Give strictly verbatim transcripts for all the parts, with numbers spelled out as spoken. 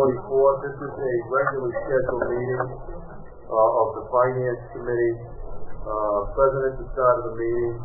twenty-fourth. This is a regularly scheduled meeting uh, of the Finance Committee. Uh, President, the start of the meeting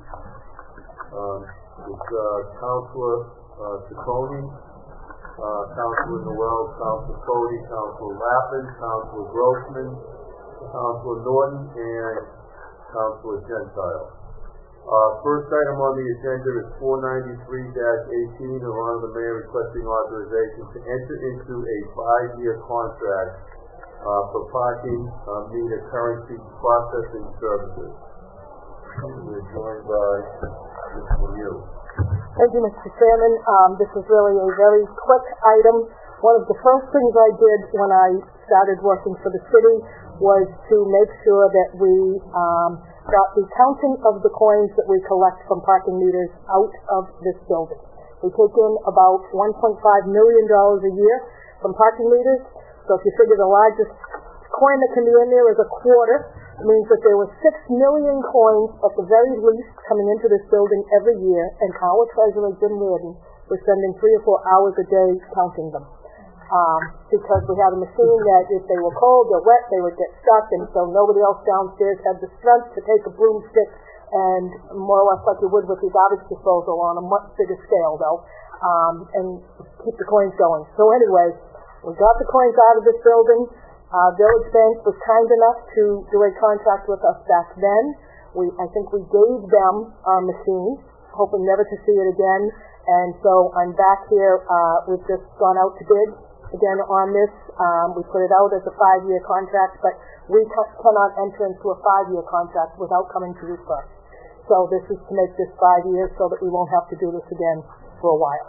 um, is uh, Councilor uh, Ciccone, uh, Councilor Noel, Councilor Cody, Councilor Lappin, Councilor Grossman, Councilor Norton, and Councilor Gentile. Uh, first item on the agenda is four ninety-three dash eighteen, in honor of the mayor requesting authorization to enter into a five-year contract uh, for parking uh, meter currency processing services. We're joined by Mister Lemieux. Thank you, Mister Chairman. Um, this is really a very quick item. One of the first things I did when I started working for the city was to make sure that we um, got the counting of the coins that we collect from parking meters out of this building. We take in about one point five million dollars a year from parking meters. So if you figure the largest coin that can be in there is a quarter, it means that there were six million coins at the very least coming into this building every year, and our treasurer, Jim Reardon, was spending three or four hours a day counting them. Um, because we had a machine that if they were cold or wet, they would get stuck, and so nobody else downstairs had the strength to take a broomstick and more or less like you would with your garbage disposal on a much bigger scale, though, um, and keep the coins going. So anyway, we got the coins out of this building. Uh, Village Bank was kind enough to do a contract with us back then. We, I think we gave them our machine, hoping never to see it again, and so I'm back here. Uh, we've just gone out to bid again on this. Um, we put it out as a five-year contract, but we ca- cannot enter into a five-year contract without coming to you first. So this is to make this five years so that we won't have to do this again for a while.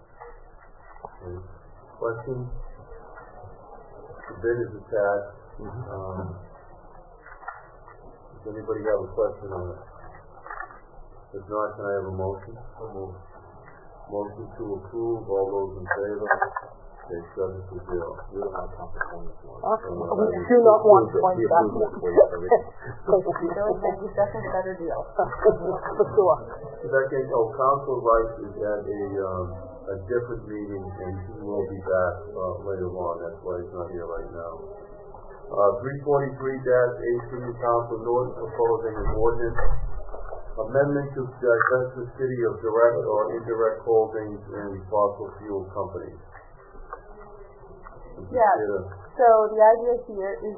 Okay. Questions? The bid is attached. Mm-hmm. Um, does anybody have a question on it? If not, can I have a motion? Move. Motion to approve. All those in favor? Okay, seven to zero. We don't have conference on this one. Okay. Uh, we do not want points back. Second better deal. For sure. Second, oh, Council Rice is at a um, a different meeting, and he will be back uh, later on. That's why he's not here right now. Uh, three forty-three dash eighteen, Council Norton proposing an ordinance amendment to divest the city of direct or indirect holdings in fossil fuel companies. Yeah, so the idea here is,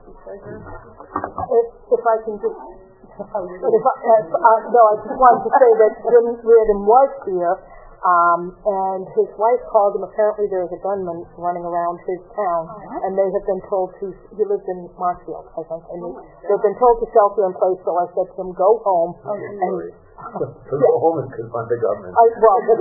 if, if I can just, if I, uh, no, I just wanted to say that Jim Reardon was here, um, and his wife called him. Apparently there is a gunman running around his town, uh-huh. and they have been told to, he lives in Marshfield, I think, and they've been told to shelter in place, so I said to him, go home, oh, and So yeah. Go home and confront the government. I, well, so,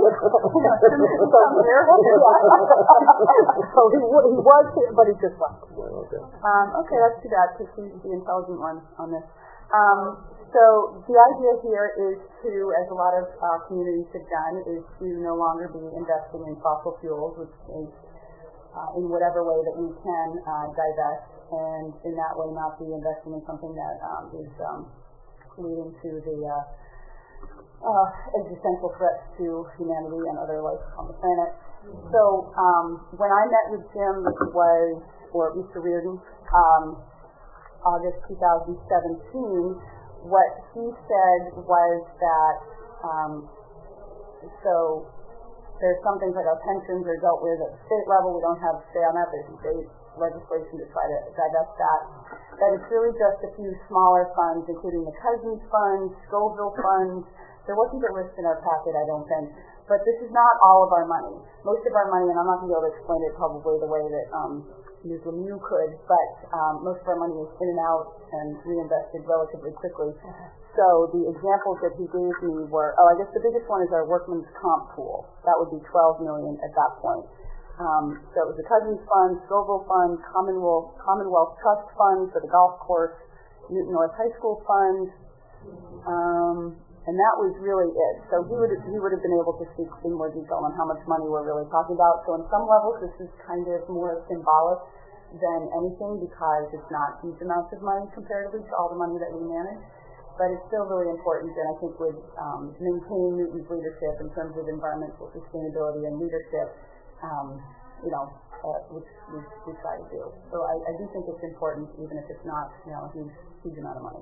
so he, he was here, but he just left. Well, okay. Um, okay, that's too bad because he's the intelligent one on this. Um, so the idea here is to, as a lot of uh, communities have done, is to no longer be investing in fossil fuels, which is uh, in whatever way that we can uh, divest, and in that way not be investing in something that um, is um, leading to the uh, Uh, existential threats to humanity and other life on the planet. Mm-hmm. So um, when I met with Jim, this was, or Mister Reardon, um, August two thousand seventeen, what he said was that, um, so there's some things like our pensions are dealt with at the state level. We don't have a say on that. There's state legislation to try to divest that. That it's really just a few smaller funds, including the Cousins Fund, Scoville Fund. There wasn't a list in our packet, I don't think. But this is not all of our money. Most of our money, and I'm not going to be able to explain it probably the way that um, Miz Lemieux could, but um, most of our money is in and out and reinvested relatively quickly. So the examples that he gave me were, oh, I guess the biggest one is our workman's comp pool. That would be twelve million dollars at that point. Um, so it was the Cousins Fund, Scoville Fund, Commonwealth, Commonwealth Trust Fund for the golf course, Newton North High School Fund, um, and that was really it. So he would he would have been able to speak in more detail on how much money we're really talking about. So on some levels, this is kind of more symbolic than anything because it's not huge amounts of money comparatively to all the money that we manage. But it's still really important, and I think would um, maintain Newton's leadership in terms of environmental sustainability and leadership, um, you know, uh, which we, we try to do. So I, I do think it's important, even if it's not, you know, a huge, huge amount of money.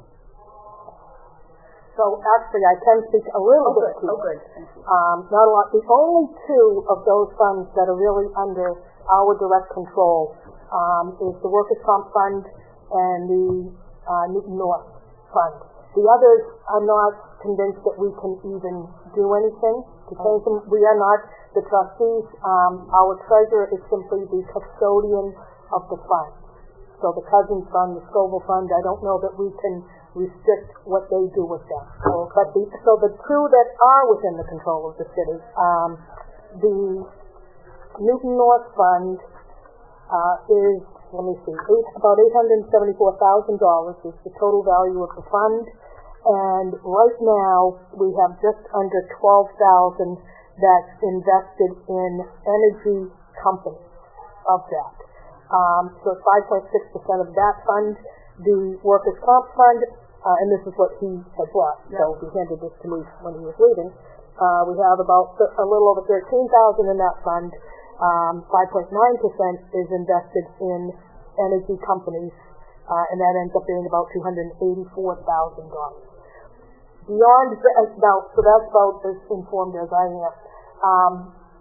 So actually, I can speak a little Oh, bit good. to Oh, it. good. Thank you. Um, not a lot. The only two of those funds that are really under our direct control um, is the Workers' Comp Fund and the uh, Newton North Fund. The others, I'm not convinced that we can even do anything to change them. We are not the trustees. Um, our treasurer is simply the custodian of the fund. So the Cousins Fund, the Scoville Fund, I don't know that we can restrict what they do with them. So, but the, so the two that are within the control of the city, um, the Newton North Fund uh, is, let me see, eight, about eight hundred seventy-four thousand dollars is the total value of the fund. And right now, we have just under twelve thousand dollars that's invested in energy companies of that. Um, so five point six percent of that fund. The Workers' Comp Fund, uh, and this is what he had brought, yeah. So he handed this to me when he was leaving. Uh, we have about th- a little over thirteen thousand dollars in that fund. Um, five point nine percent is invested in energy companies, uh, and that ends up being about two hundred eighty-four thousand dollars. Beyond that, now, so that's about as informed as I am. Um,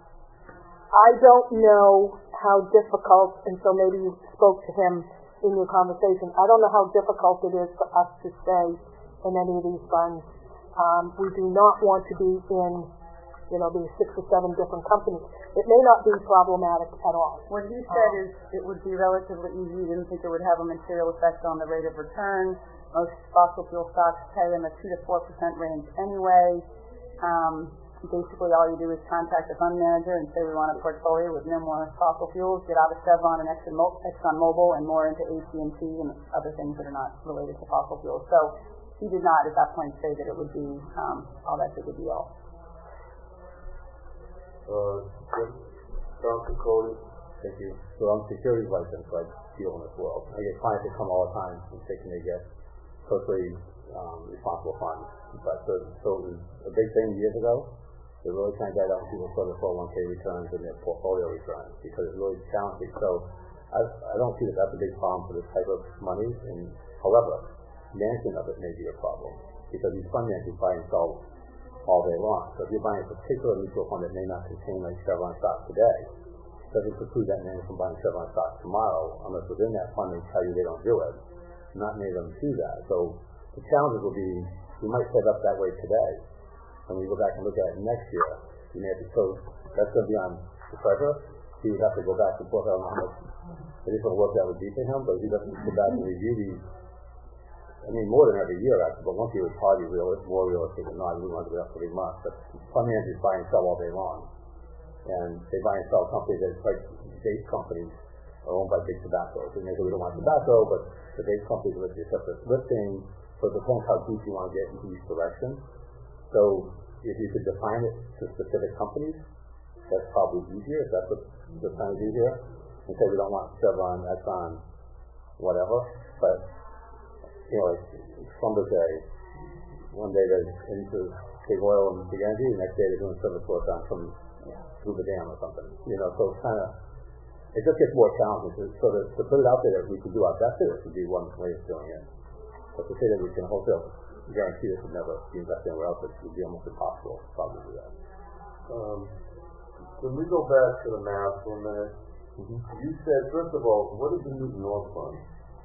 I don't know how difficult, and so maybe you spoke to him in your conversation, I don't know how difficult it is for us to stay in any of these funds. Um, we do not want to be in, you know, these six or seven different companies. It may not be problematic at all. What he said um, is it would be relatively easy. He didn't think it would have a material effect on the rate of return. Most fossil fuel stocks pay in the two to four percent range anyway. Um, basically, all you do is contact the fund manager and say we want a portfolio with no more fossil fuels. Get out of Chevron and Exxon Mobil and more into A T and T and other things that are not related to fossil fuels. So he did not at that point say that it would be um, all that big a deal. Uh, Doctor Cody. Thank you. So I'm securities licensed, so I deal in this world. I get clients that come all the time and thinking they get socially um, responsible funds. But so, so it was a big thing years ago. They're really trying to get out people for their four oh one k returns and their portfolio returns because it's really challenging. So I, I don't see that that's a big problem for this type of money. And however, management of it may be a problem because these fund managers buy and sell all day long. So if you're buying a particular mutual fund that may not contain like Chevron stock today, it doesn't preclude that manager from buying Chevron stock tomorrow unless within that fund they tell you they don't do it. Not many of them do that. So the challenges will be, you might set up that way today. When we go back and look at it next year, you may have to, so that's going to be on the treasurer. He would have to go back and forth. I don't know how much additional work that would be for him, but he doesn't go back and review these. I mean, more than every year, actually, but once he was probably real, more realistic than not. We want to do that for three months. But fund managers buy and sell all day long. And they buy and sell companies that, like, vape companies are owned by big tobacco. So maybe we don't want tobacco, but the vape companies with your separate listing. So it depends how deep you want to get into each direction. So if you could define it to specific companies, that's probably easier, if that's what we're trying to do here. And say we don't want Chevron, Exxon, whatever. But, you know, like Schlumberger, one day they're into big oil and big energy, the next day they're doing service work on some scuba dam or something. You know, so it's kind of, it just gets more challenging. So to, to put it out there that we can do our best at it would be one way of doing it. But to say that we can wholesale guarantee this would never be invested anywhere else, it would be almost impossible to probably do that. Um, can we go back to the math for a minute? Mm-hmm. You said, first of all, what is the Newton North Fund?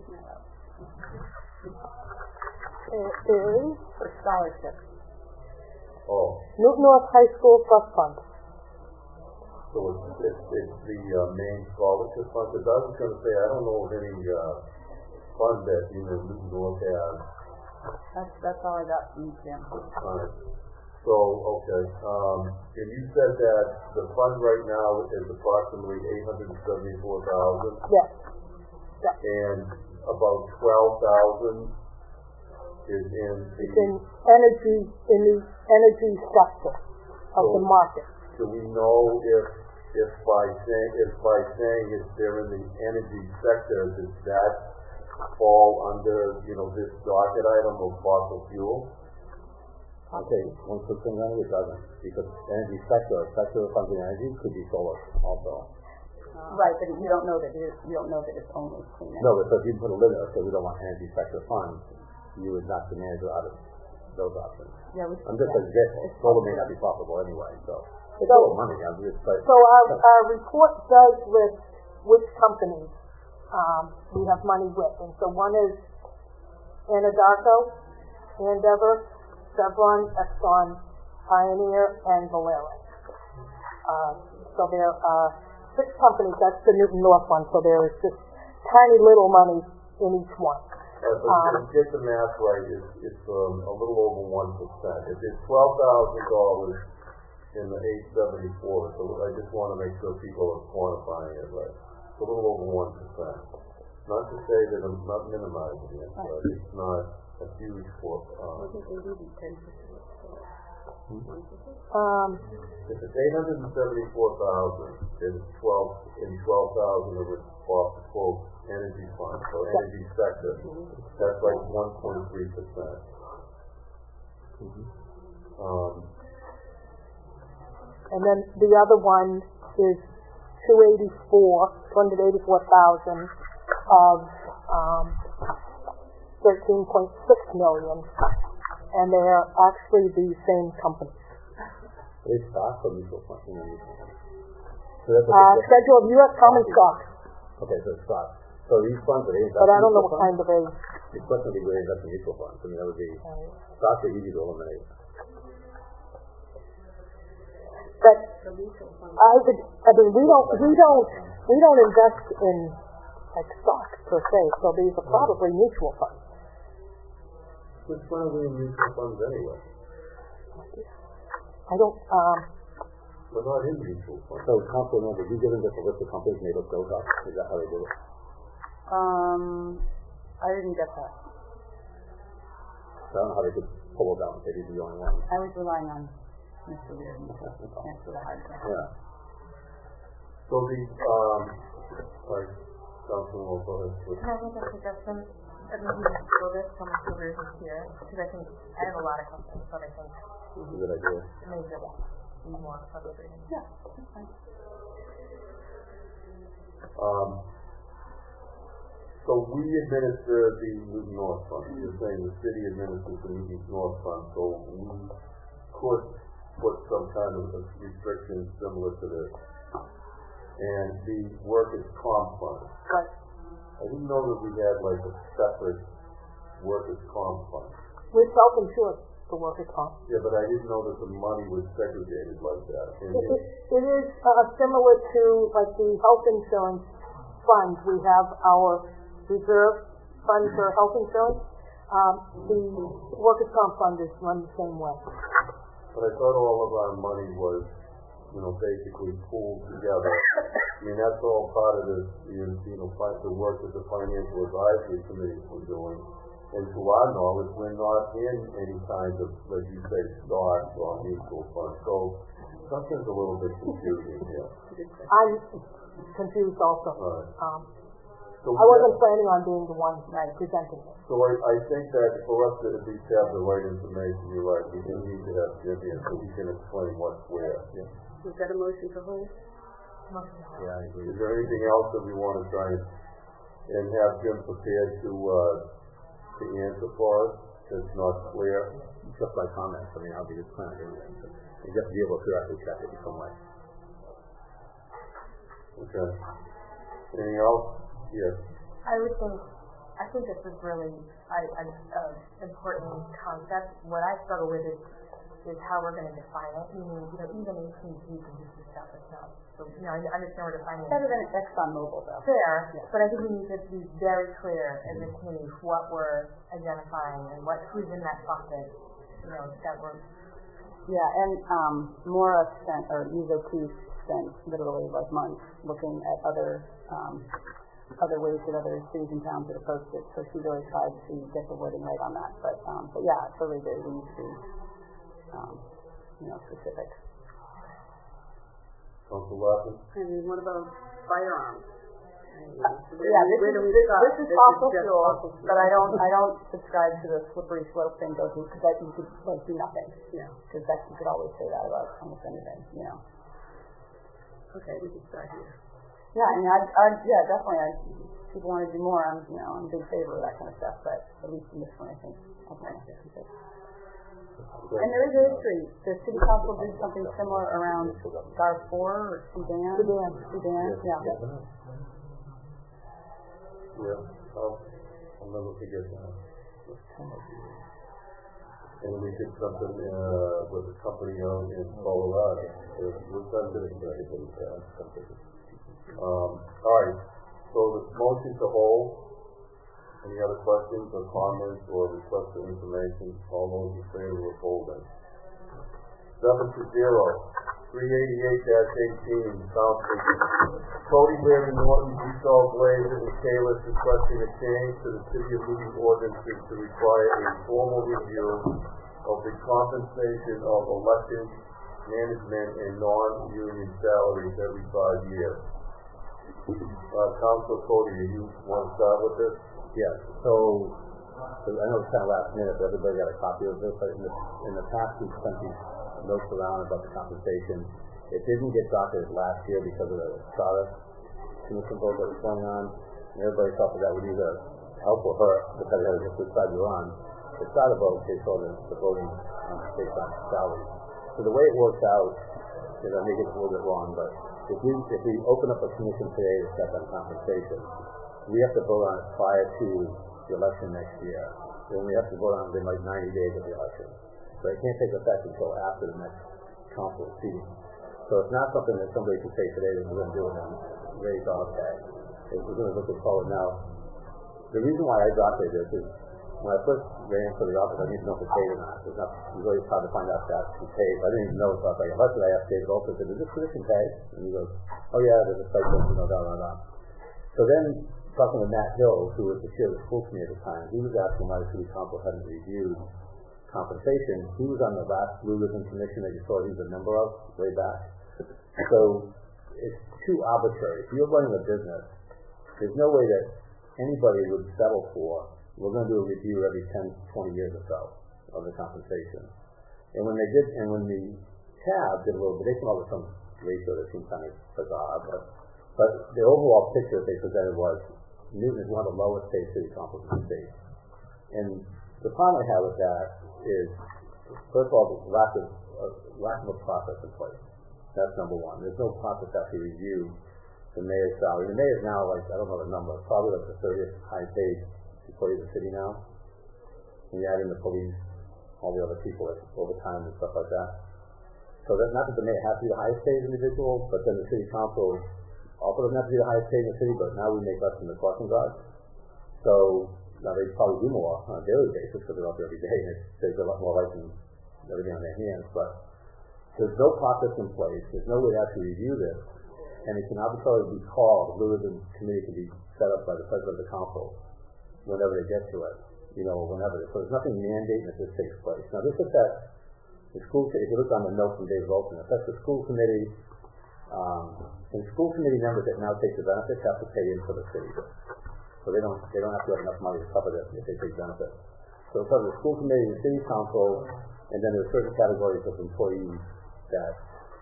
It is for scholarships. Oh. Newton North High School Trust Fund. So it's, it's, it's the uh, main scholarship fund? Because I was going to say, I don't know of any uh, fund that you know Newton North has. That's that's all I got from you, Jim. All right. So, okay. Um, and you said that the fund right now is approximately eight hundred seventy-four thousand dollars. Yes. Yeah. And about twelve thousand dollars is in the... It's in energy, in the energy sector of so the market. Do we know if, if by saying, if by saying if they're in the energy sector, does that fall under, you know, this docket item of fossil fuel? Okay, one quick thing on it, it doesn't. Because energy sector, sector of funding energy could be solar also. Right, but you don't know that it, you don't know that it's only clean energy. No, but so if you put a limit, so we don't want energy sector funds, you would knock the manager out of those options. Yeah, we, I'm just yeah. an example. Solar may not be profitable anyway, so it's So- all money. I'm just like, So our, our report does list which companies um, we have money with, and so one is Anadarko, Andeavor, Chevron, Exxon, Pioneer, and Valero. Uh, so there are six companies. That's the Newton North one. So there is just tiny little money in each one. Uh, but Um, to get the math right, it's, it's um, a little over one percent. If it's twelve thousand dollars in the eight seventy-four, so I just want to make sure people are quantifying it right. It's a little over one percent. Not to say that I'm not minimizing it, but it's not a huge for. Um, um, if it's eight hundred and seventy-four thousand, then it's twelve, and twelve thousand of it off the quote energy fund, so energy sector, that's like one point three percent. Um, and then the other one is two eighty-four, two hundred eighty-four thousand of um, thirteen point six million, and they are actually the same companies. they stock or mutual funds? You know, mutual funds. So that's Uh, what they- schedule of U S common stock, okay, so it's stock. So these funds, are they invest but I in don't know mutual what kind funds? of a. The question would be where they invest in mutual funds. I mean, that would be, Uh, stocks are easy to eliminate. But I would, I mean, we don't, we don't, we don't invest in like stocks per se. So these are probably mutual funds. which one are we in mutual funds anyway? I don't. Um, We're not in mutual funds. So, council members, you given just a list of companies made up those up? Is that how they do it? Um, I didn't get that. I don't know how they could pull it out and say these are the only ones. I was relying on Mister Weir to answer the hard question. Yeah. So the, um, sorry, Councilman, go ahead. Can I make a suggestion that maybe we show this when Mister Weir is here? Because I think I have a lot of questions, but I think It's a good idea. maybe it'll be more appropriate. Yeah, that's fine. Um, so we administer the Newton North Fund. You're saying the city administers the Newton North Fund, so we could put some kind of a restriction similar to this. And the workers' comp fund. but I didn't know that we had like a separate workers' comp fund. we're self-insured for workers' comp. Yeah, but I didn't know that the money was segregated like that. And It, it- it, it is uh, similar to like the health insurance fund. We have our reserve fund for health insurance. Um, the workers' comp fund is run the same way. But I thought all of our money was, you know, basically pooled together. I mean, that's all part of this, you know, fi- the work that the financial advisory committees were doing. And to our knowledge, we're not in any kind of, like you say, stocks or mutual funds. So something's a little bit confusing here. I'm confused also. All right. Um, So I wasn't planning on being the one Right. presenting it. So I, I think that for us to at least have the right information, you're right, we do need to have Jim here so he can explain what's where. Is that a motion for hold? Yeah, I agree. Is there anything else that we want to try and, and have Jim prepared to, uh, to answer for us that's not clear? Just like comments, I mean, how do you plan on doing that? You have to be able to actually check it in some way. Okay. Anything else? Yes. I would think, I think this is really an uh, important concept. What I struggle with is, is how we're going to define it. Meaning, you know, even A T and T can just establish now. So, you know, I understand we're defining it. Better than ExxonMobil, though. Fair, but I think we need to be very clear as a committee what we're identifying and what who's in that bucket. You know, that we're. Yeah, and um, Maura spent, or Uzo Keith spent literally like months looking at other um, other ways that other cities and towns had approached it. So she really tried to get the wording right on that. But um, but yeah, I totally agree. We need to be um, you know specific. Council Lappin? I mean, what about firearms? I mean, Yeah, this where is do we this, start? this is This fossil just fuel, fossil fuel. but I don't I don't subscribe to the slippery slope thing though, because that you could like do nothing. Yeah. Because that you could always say that about almost anything, you know. Okay, we can start here. Yeah, I mean, I, I, yeah, definitely. I, people want to do more. I'm, you know, I'm in big favor of that kind of stuff. But at least in this one, I think I'll benefit from it. And there is a history. The city council did something similar around Darfur or Sudan. Sudan. Sudan. Yeah. Yeah. I'll, I'll never forget that. And we did something uh, with a company out in Colorado. It was done to Um, all right. So the motion to hold. Any other questions or comments or requests for information? All those in favor of holding. Seven to zero. Three eighty-eight dash eighteen. Council. Cody Larry Norton, Esau Blazer, and Kalis requesting a change to the city of meeting ordinances to require a formal review of the compensation of elected management and non-union salaries every five years. Uh, Council Cody, do you want to start with this? Yes. So, so I know it's kind of last minute, but everybody got a copy of this. But in the, in the past, we've sent these notes around about the compensation. It didn't get docketed last year because of the Sodus commission vote that was going on. And everybody thought that that would either help or hurt, depending on which side you're on. The Sodus vote, they saw the, the voting um, based on salary. So the way it works out, is I may get a little bit wrong, but if we if we open up a commission today to set on compensation, we have to vote on it prior to the election next year. Then we have to vote on it in like ninety days of the election. So it can't take effect until after the next council meeting. So it's not something that somebody can say today that we're going to do it and raise our pay. We're going to look forward now. The reason why I adopted this is when I first ran for the office, I didn't know if it's paid or not. It was not it was really hard to find out if that's paid. I didn't even know if I was like elected. I asked David also, said, is this position paid? And he goes, oh yeah, there's a stipend, you know, da da da. So then talking to Matt Hill, who was the chair of the school committee at the time, he was asking why the city council hadn't reviewed compensation. He was on the last Blue Ribbon Commission that you saw he was a member of way back. So it's too arbitrary. If you're running a business, there's no way that anybody would settle for, we're going to do a review every ten, twenty years or so of the compensation. And when they did, and when the T A B did a little bit, they came up with some ratio that seemed kind of bizarre, but, but the overall picture that they presented was Newton is one of the lowest paid city councils in the state. And the problem I have with that is, first of all, the lack of, uh, lack of a process in place. That's number one. There's no process to actually review the mayor's salary. The mayor's now, like, I don't know the number, probably like the thirtieth highest paid employee of the city now. And you add in the police, all the other people, like overtime and stuff like that. So that's not that the mayor has to be the highest paid individual, but then the city council also doesn't have to be the highest paid in the city, but now we make less than the crossing guards. So now they probably do more on a daily basis because they're out there every day and it saves a lot more life and everything on their hands. But there's no process in place. There's no way to actually review this. And it can arbitrarily be called, the Blue Ribbon Committee can be set up by the president of the council whenever they get to it, you know, whenever. So there's nothing mandating that this takes place. Now this affects the school, if you look on the note from Dave Wilson, it affects the school committee, um, and school committee members that now take the benefits have to pay in for the city. So they don't, they don't have to have enough money to cover this if they take benefits. So it's the school committee, the city council, and then there's certain categories of employees that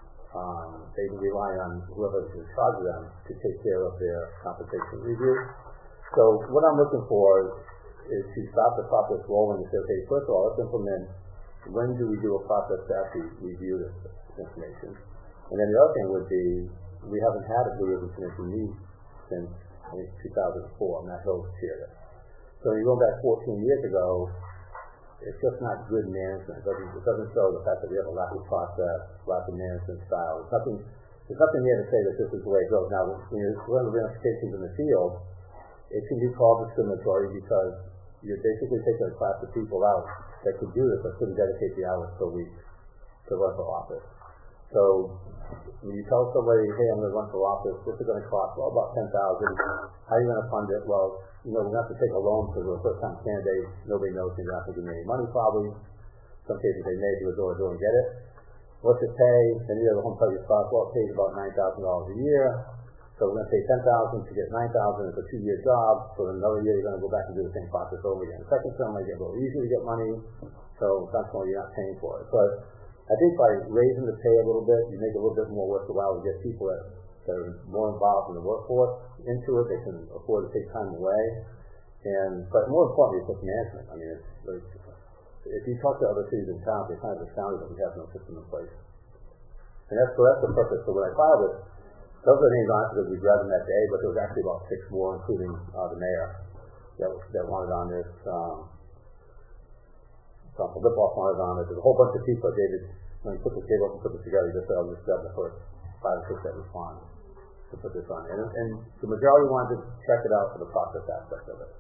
um, they rely on whoever is in charge of them to take care of their compensation review. So what I'm looking for is to stop the process rolling and say, okay, first of all, let's implement when do we do a process to actually review this information. And then the other thing would be, we haven't had a Blue Ribbon Commission meet since I think two thousand four, Matt Hill chaired it. So when you go back fourteen years ago, it's just not good management. It doesn't, it doesn't show the fact that we have a lack of process, lack of management style. There's nothing, there's nothing there to say that this is the way it goes. Now, when you're running ramifications in the field, it can be called discriminatory because you're basically taking a class of people out that could do this but couldn't dedicate the hours per week to run for office. So when you tell somebody, hey, I'm going to run for office, this is going to cost, well, about ten thousand dollars. How are you going to fund it? Well, you know, we're going to have to take a loan because we're a first-time candidate. Nobody knows you're not going to give me any money probably. In some cases they may do a door to door and get it. What's it pay? Then you have a home party spot. Well, it pays about nine thousand dollars a year. So we're going to pay ten thousand dollars to get nine thousand dollars. It's a two-year job. So in another year you're going to go back and do the same process over again. The second term might get a little easier to get money. So that's why you're not paying for it. But I think by raising the pay a little bit, you make it a little bit more worthwhile to get people that they're more involved in the workforce into it. They can afford to take time away. And but more importantly, it's just management. I mean, it's, it's, if you talk to other cities and towns, they're kind of astounded that we have no system in place. And that's, so that's the purpose. So when I filed it, those are the names on it because we grabbed them that day, but there was actually about six more, including uh, the mayor, that, that wanted on this. Um, Council Lipoff wanted on it. There's a whole bunch of people. David, when he put this table up and put this together, he just said, I'll just grab the first five or six that respond to put this on. And, and the majority wanted to check it out for the process aspect of it.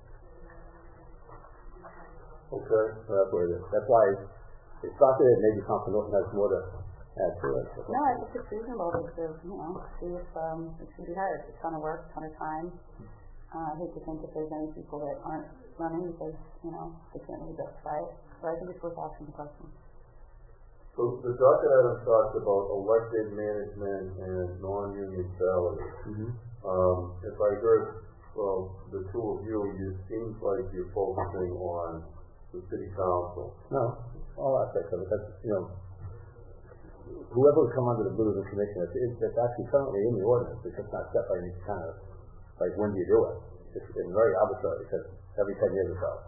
Okay. So that's what it is. That's why it's not that maybe Council Norton has more to add to it. No, I think it's reasonable to, you know, see if um, it should be hired. It's a ton of work, a ton of time. Uh, I hate to think if there's any people that aren't running because, you know, they can't really justify it. So I think it's worth asking the question. So the docket item talks about elected management and non-union salaries. Mm-hmm. Um, if I heard, well, the two of you, it seems like you're focusing on the city council. No, all aspects of it. That's, you know, whoever would come under the Blue Ribbon Commission, it's, it's, it's actually currently in the ordinance. It's just not set by any kind of, like, when do you do it? It's, it's very arbitrary because every ten years or so.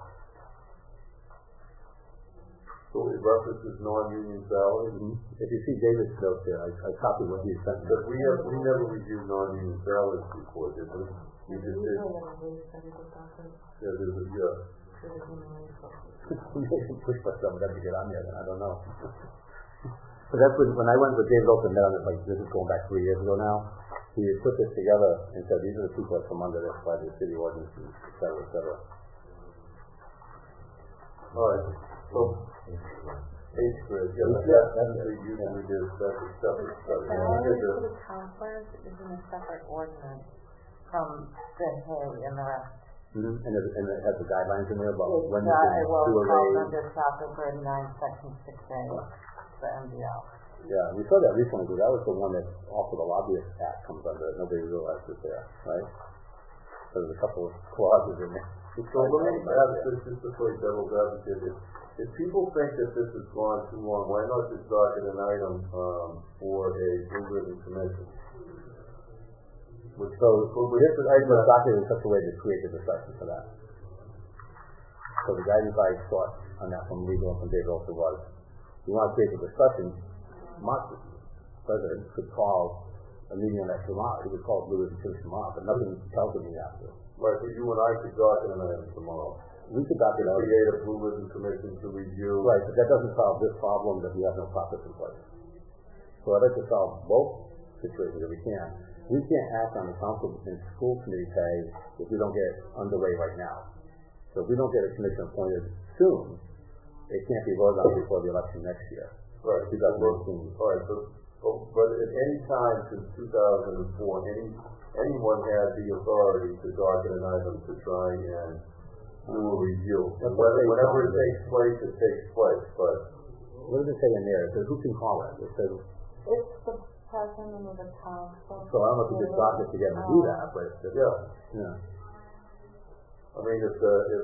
So it references non-union salaries? Mm-hmm. If you see David's notes there, I, I copied what he sent me. But we have, we never reviewed non-union salaries before, did we? We just did. Yeah, there's a, yeah. We made some push by some of them to get on there, and I don't know. But that's when, when I went with David Olson, met on it, like, this is going back three years ago now. He had put this together and said, these are the people that come under this by the city ordinances, et cetera, et cetera. All right. So, eighth grade, yeah, Yeah, that's, that's we it. usually do, that's a separate study. The We did salary the- for the counselors is in a separate ordinance from the hay and the rest. Mm-hmm. And, it, and it has the guidelines in there about It's, when you uh, can well, do a it's called raise. under chapter thirty-nine, section six A, the M D L. Yeah, we saw that recently, but that was the one that also the Lobbyist Act comes under it. Nobody realized it there, right? So there's a couple of clauses in there. So let me ask this, just to play devil's advocate, if, if people think that this has gone too long, why not just docket an item, um, for a Blue Ribbon Commission? So, we have to item the document in such a way to create the discussion for that. So the guidance I sought on that from legal and from David also was, you want to create a discussion, Mark, President, could call a meeting on that tomorrow. He would call Blue Ribbon Commission tomorrow, but nothing tells him after. Right, but you and I could docket an item tomorrow. We could docket out. Create a Blue Ribbon Commission to review. Right, but that doesn't solve this problem that we have no process in place. So I'd like to solve both situations if we can. We can't act on the council and school committee pay if we don't get underway right now. So if we don't get a commission appointed soon, it can't be voted on before the election next year. Right. twenty eighteen. All right, so, oh, but at any time since two thousand four, any, anyone had the authority to docket an item to try and do a review. That's Whether, what they whenever it call it. takes place, it takes place, but What does it say in there? It says who can call it? It says, It's the president of the council. so I don't know if you could docket to get them to do that, but it's, yeah. yeah. I mean, if the, if,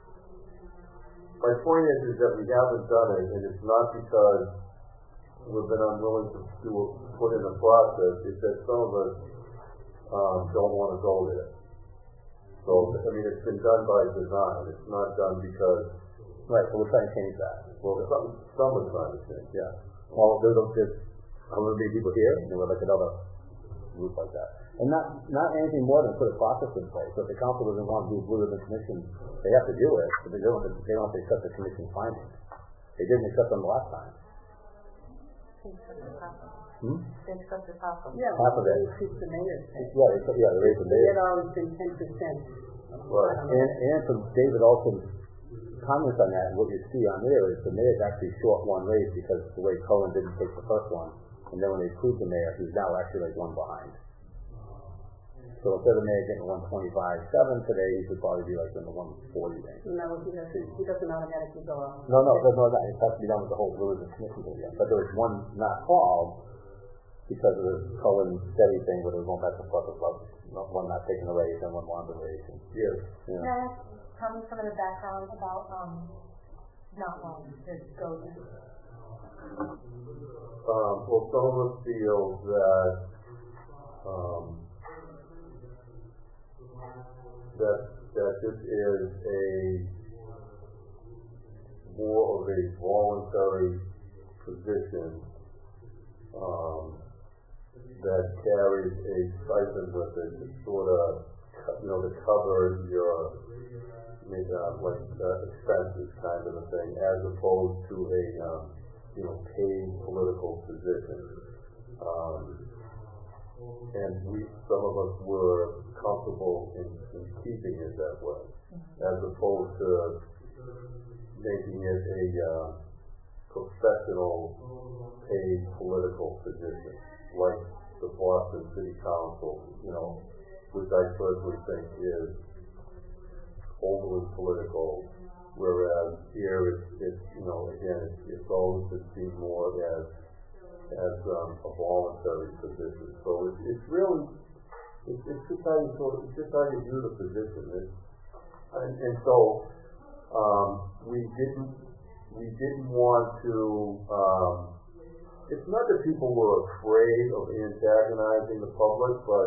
my point is, is that we haven't done it, and it's not because we've been unwilling to do, put in a process, it's that some of us, um, don't want to go there. So, I mean, it's been done by design, it's not done because, Right, so we're trying to change that. well, some, someone's trying to change. Yeah. Well, there's, there's how many people here, and we're like another group like that. And not not anything more than put a process in place. So if the council doesn't want to do a Blue Ribbon Commission, they have to do it, but they don't, they don't have to accept the commission's findings. They didn't accept them the last time. They accepted half of them. Hmm? They accepted half of them. Yeah, Half of they it. increased the mayor's pay. Yeah, they, yeah, they raised the It mayor. had always been ten percent. Right. And, and from David Olson's comments on that, what you see on there is the mayor's actually short one raise because the way Cohen didn't take the first one, and then when they approved the mayor, he's now actually like one behind. So instead of the mayor getting one twenty-five seven today, he should probably be like in the one forty range. No, he doesn't, he doesn't automatically go up. No, no, no, no, no, it has to be done with the whole Blue Ribbon Commission again. But there was one not called because of the Cohen steady thing where they were going back and forth about one not taking a raise and one wanted a raise. And, Yes. you know. Can I ask, tell me some of the background about, um, not wanting to go there? Um, well, some of us feel that um, that that this is a more of a voluntary position um, that carries a stipend with it to sort of, you know, to cover your uh, like uh, expenses kind of a thing, as opposed to a um, you know paid political position. Um, and we, some of us were comfortable in, in keeping it that way, as opposed to making it a uh, professional paid political position, like the Boston City Council, you know, which I personally think is overly political, whereas here it's, it's you know, again, it's, it's always been seen more as as um, a voluntary position. So it's, it's really, it's, it's just how you sort of, it's just how you view the position. It's, and, and so um, we didn't, we didn't want to. Um, it's not that people were afraid of antagonizing the public, but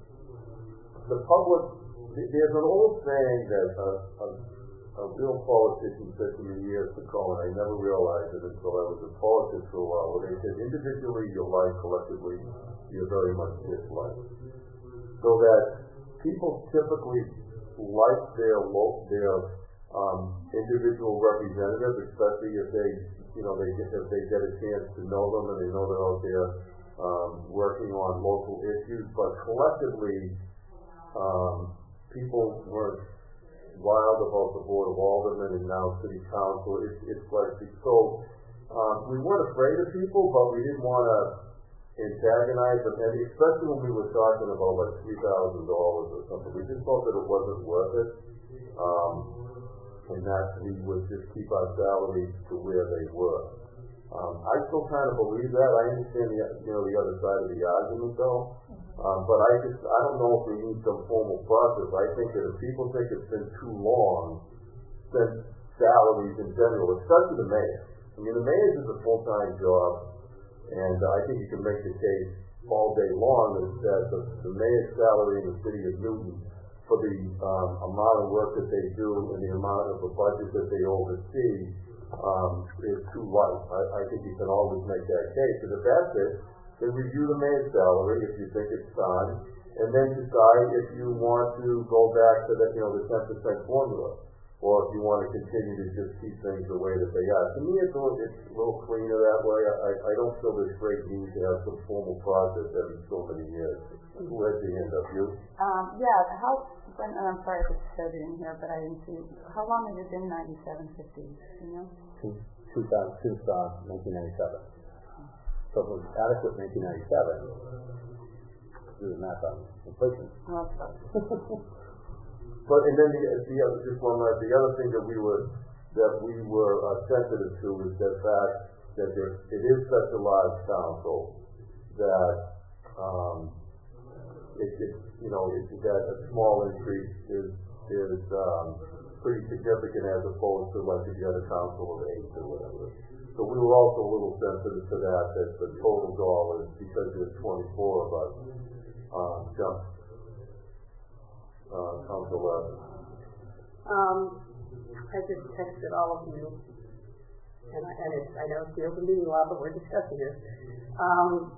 the public. There's an old saying that a, a, a real politician said to me years ago, and I never realized it until I was a politician for a while, where they said, individually you're liked, collectively you're very much disliked. So that people typically like their lo- their um, individual representative, especially if they, you know, they get, if they get a chance to know them and they know they're out there um, working on local issues, but collectively um, people weren't wild about the Board of Aldermen and now City Council. It's, it's like, so um, we weren't afraid of people, but we didn't want to antagonize them, and especially when we were talking about like three thousand dollars or something. We just felt that it wasn't worth it, um, and that we would just keep our salaries to where they were. Um, I still kind of believe that. I understand the, you know, the other side of the argument, though. Um, but I just, I don't know if we need some formal process. I think that if people think it's been too long since salaries in general, especially the mayor. I mean, the mayor's is a full-time job, and uh, I think you can make the case all day long that, that the, the mayor's salary in the city of Newton, for the um, amount of work that they do and the amount of the budget that they oversee, um, is too light. I, I think you can always make that case. And if that's it, then review the mayor's salary if you think it's time, and then decide if you want to go back to the, you know, the ten percent formula, or if you want to continue to just keep things the way that they are. To me, it's a little, it's a little cleaner that way. I, I don't feel this great need to have some formal process every so many years. Who has the hand up? You? Um, yeah. How? When, and I'm sorry if it showed you in here, but I didn't see. How long has it been ninety-seven fifty? You know? Two thousand, since uh, nineteen ninety-seven. So it was adequate in nineteen ninety-seven. Do the math on inflation. Oh, that's right. But and then the, the other, just one last, the other thing that we were that we were uh, sensitive to is the fact that there, it is such a large council that um, it, it you know it, that a small increase is is um, pretty significant as opposed to like if you had a council of eight or whatever. So we were also a little sensitive to that, that the total dollars, because there's twenty-four of us, um, jumped uh, council level. Um, I just texted all of you, and I, and it's, I know it's the open meeting law, but we're discussing it. Um,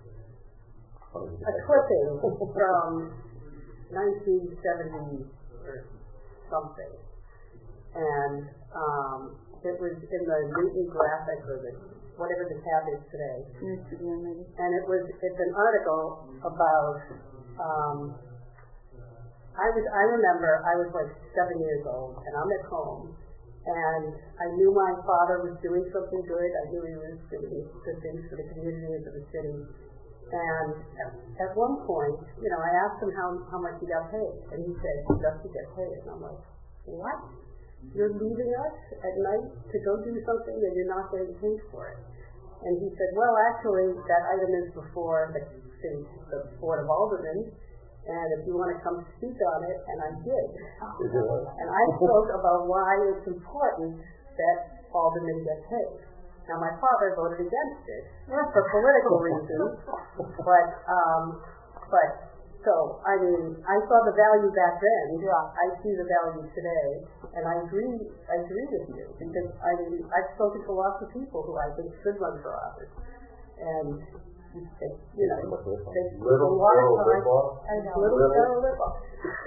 a clipping from nineteen seventy or something, and um, it was in the Newton Graphic or the whatever the tab is today, and it was it's an article about. Um, I was I remember I was like seven years old, and I'm at home, and I knew my father was doing something good. I knew he was doing good things for the community and for the city. And at, at one point, you know, I asked him how how much he got paid, and he said he doesn't get paid. And I'm like, what? You're leaving us at night to go do something and you're not getting paid for it? And he said, well, actually, that item is before the, the Board of Aldermen, and if you want to come speak on it, and I did. And I spoke about why it's important that aldermen get paid. Now, my father voted against it for political reasons, but um, but, so, I mean, I saw the value back then. Yeah. I see the value today, and I agree, I agree with you, because I mean, I've spoken to lots of people who I think should run for office, and they, you know, they spend a Little lot of Carol time. Lipoff? I know. Little? Little Carol Lipoff.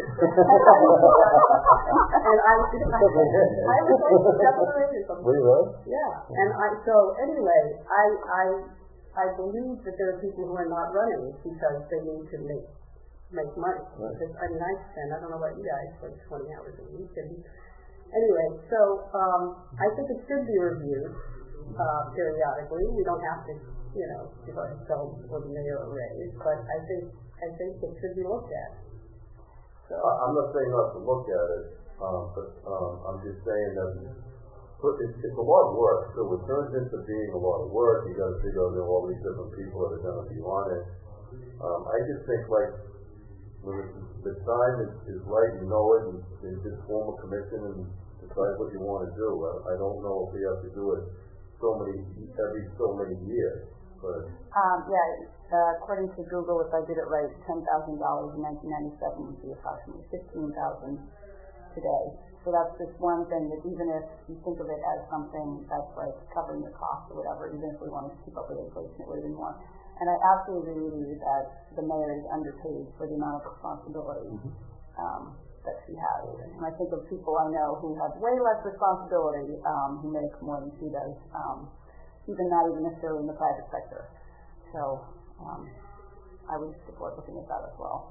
And I, I, I was like seven or eight or something. We were? Yeah, and I, so anyway, I, I, I believe that there are people who are not running because they need to make make money. Right. Because, I mean, I spend, I don't know about you guys, like twenty hours a week. And anyway, so um, I think it should be reviewed uh, periodically. We don't have to, you know, give ourselves for the mayor a raise, but I think I think it should be looked at. So I- I'm not saying not to look at it, um, but um, I'm just saying that it's, it's a lot of work. So it turns into being a lot of work. You got to figure out you know, all these different people that are going to be on it. Um, I just think like when the time is, is right, you know it, and, and just form a commission and decide what you want to do. I, I don't know if we have to do it so many every so many years, but Um, yeah, uh, according to Google, if I did it right, ten thousand dollars in nineteen ninety-seven would be approximately fifteen thousand dollars today. So that's just one thing that even if you think of it as something that's like covering the cost or whatever, even if we wanted to keep up with inflation, it would have been more. And I absolutely believe that the mayor is underpaid for the amount of responsibility um, that she has. And I think of people I know who have way less responsibility, um, who make more than she does, um, even not even necessarily in the private sector. So um, I would support looking at that as well.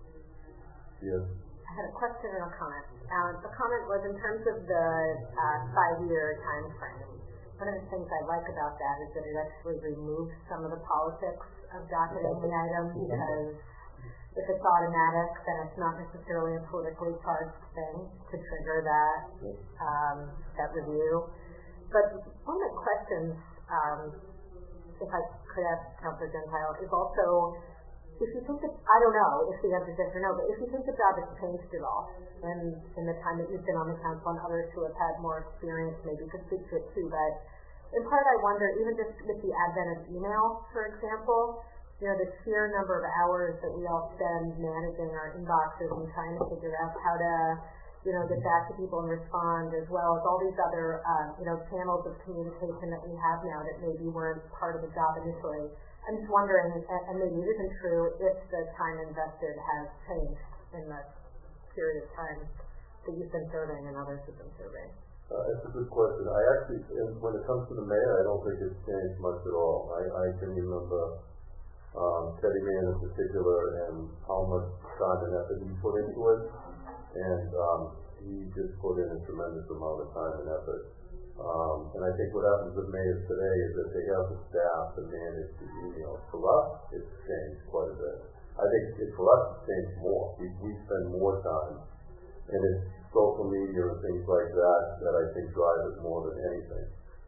yes. I had a question and a comment. Um, the comment was in terms of the uh, five-year time frame. One of the things I like about that is that it actually removes some of the politics of docketing the item, because if it's automatic, then it's not necessarily a politically charged thing to trigger that um, that review. But one of the questions, um, if I could ask Councilor Gentile, is also if you think that, I don't know if the answer is yes or no, but if you think the job has changed at all in, in the time that you've been on the council, and others who have had more experience maybe could speak to it too, but in part I wonder, even just with the advent of email, for example, you know, the sheer number of hours that we all spend managing our inboxes and trying to figure out how to, you know, get back to people and respond, as well as all these other, um, you know, channels of communication that we have now that maybe weren't part of the job initially. I'm just wondering, and maybe it isn't true, if the time invested has changed in the period of time that you've been serving and others have been serving. Uh, that's a good question. I actually, when it comes to the mayor, I don't think it's changed much at all. I, I can remember um, Teddy Mann in particular and how much time and effort he put into it, and um, he just put in a tremendous amount of time and effort. Um, and I think what happens with mayors today is that they have the staff to manage the emails. For us, it's changed quite a bit. I think it, for us, it's changed more. We, we spend more time, and it's social media and things like that that I think drive it more than anything.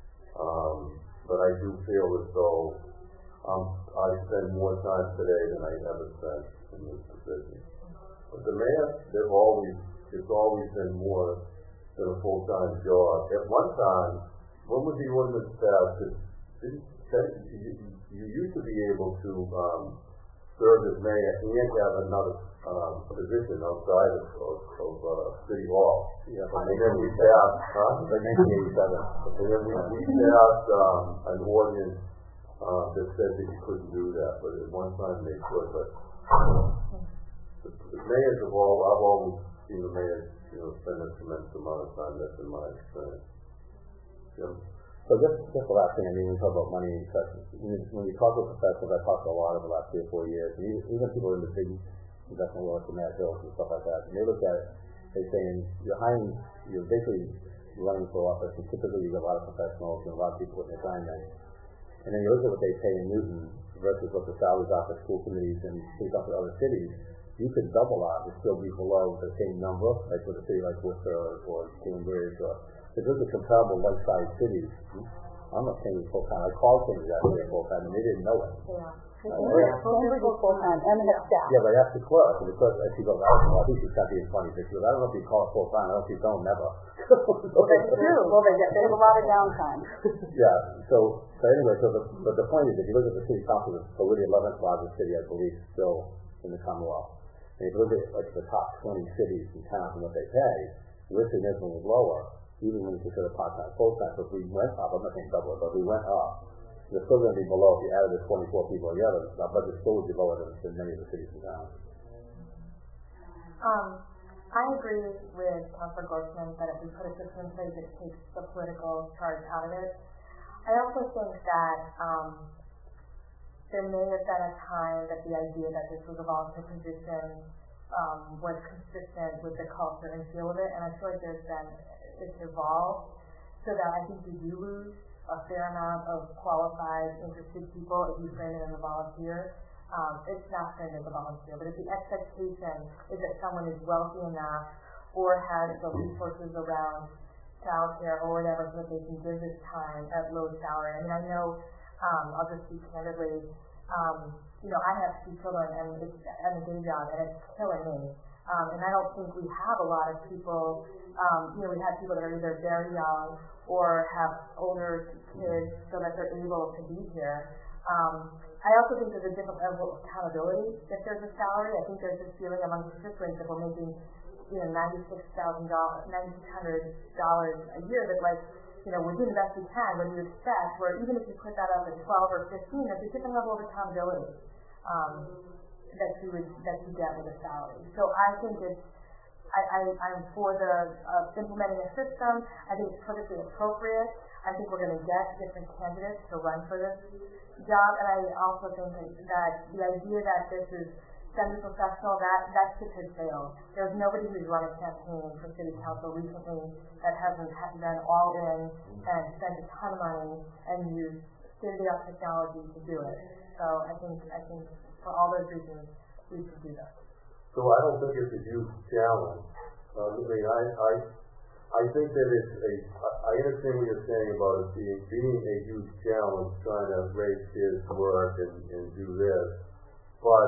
Um, but I do feel as though um, I spend more time today than I ever spent in this position. But the mayor, they've always, it's always been more than a full-time job. At one time, when was the ordinance passed? Didn't, you, you used to be able to um, serve as mayor and have another um, position outside of, of, of uh, City Hall. Yeah, and then we passed, huh? Like nineteen eighty-seven. And then we, we passed um, an ordinance uh, that said that you couldn't do that, but at one time they could. But the, the mayors of all, I've always seen the mayors, you know, spend a tremendous amount of time. That's in my experience. Jim? So just, just the last thing, I mean, when we talk about money, when you, when you talk with professionals, I talked to a lot over the last three or four years, and even, even people in the big investment world, the Matt Hills and stuff like that, and they look at it, they're saying, you're hiring, you're basically running for office, and typically you get a lot of professionals and a lot of people putting their time in. And then you look at what they pay in Newton versus what the salaries are for school committees and cities up in other cities, you could double out and still be below the same number, like with a city like Worcester or, or Cambridge, or if those are comparable like-sized cities. I'm not saying full time. I called things that way full time, and they didn't know it. Yeah. Cambridge is full-time and have staff. Yeah, but that's the clerk, and the clerk, as she goes, I don't know, I think she's got to be funny, but she goes, I don't know if you call it full time. I don't know if you don't, never. Well, that's true. Well, they get, they have a lot of downtime. Yeah, so, so anyway, so the, but the point is, if you look at the city council, it's already eleventh largest city, I believe, still in the Commonwealth. And if you look at like the top twenty cities and towns and what they pay, we're significantly lower, even when you consider part-time, full-time. So if we went up, I'm not saying double it, but if we went up, we're still going to be below. If you added the twenty-four people together, our budget still would be lower than, than many of the cities and towns. Um, I agree with Councilor Grossman that if we put a system in place, it takes the political charge out of it. I also think that um, there may have been a time that the idea that this was a volunteer position um, was consistent with the culture and feel of it, and I feel like there's been, it's evolved, so that I think we do lose a fair amount of qualified, interested people if you frame it as a volunteer. Um, it's not framed as a volunteer, but if the expectation is that someone is wealthy enough or has the resources around childcare or whatever so that they can give this time at low salary. I mean, I know, um, I'll just speak candidly, um, you know, I have two children and it's and a day job and it's killing me. Um, and I don't think we have a lot of people, um, you know, we have people that are either very young or have older kids so that they're able to be here. Um, I also think there's a different level of accountability if there's a salary. I think there's this feeling among constituents that we're making, you know, ninety-six thousand dollars, ninety-six hundred dollars a year that, like, you know, we're doing the best we can. What do you expect? Where even if you put that up at twelve or fifteen, there's a different level of accountability um, that you would that you get with a salary. So I think it's I, I, I'm for the uh, implementing a system. I think it's perfectly appropriate. I think we're going to get different candidates to run for this job, and I also think that the idea that this is semi-professional, that, that ship has sailed. There's nobody who's run a campaign for city council recently that hasn't been all in and spent a ton of money and used state-of-the-art technology to do it. So I think, I think for all those reasons, we should do that. So I don't think it's a huge challenge. Uh, I mean, I, I, I think that it's a, I understand what you're saying about it being, being a huge challenge, trying to raise kids to work and, and do this, but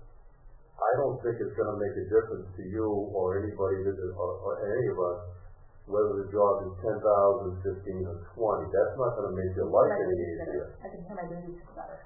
I don't think it's going to make a difference to you or anybody that, or, or any of us, whether the job is ten thousand, fifteen, or twenty. That's not going to make your life any easier. I can hear my babies better.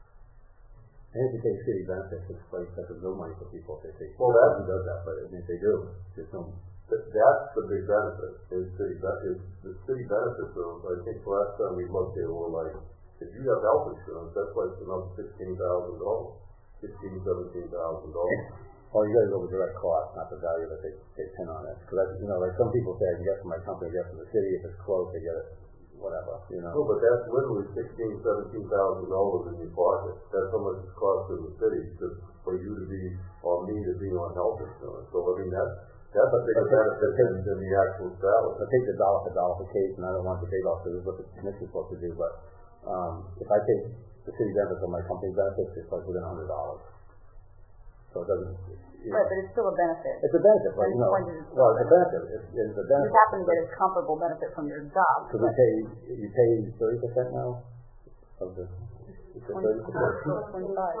And if you take city benefits, it's like that there's no money for people if they take. Well, that does that, but I mean, if they do, there's no. That's the big benefit. Is city is the city benefits. Of, I think last time we looked at it, we were like, if you have health insurance, that's like another sixteen thousand dollars, sixteen, seventeen thousand dollars. Well, you got to go with direct cost, not the value that they they pin on it. Because you know, like some people say, I can get from my company, I get from the city. If it's close, they get it. Whatever, you know. No, but that's literally sixteen, seventeen thousand dollars in your pocket. That's how much it costs to the city to, for you to be or me to be on health insurance. So I mean that's that's a bigger benefit than, than the actual salary. I take the dollar for dollar for case, and I don't want to debate off this is what the commission is supposed to do. But um, if I take the city benefits or my company's benefits, it's like within a hundred dollars. So it doesn't. You know, right, but it's still a benefit. It's a benefit, but you know, well, it's a benefit. It's, it's a benefit. You happen to get a comparable benefit from your job. Because we pay, you pay thirty percent now of the. thirty percent. twenty-five.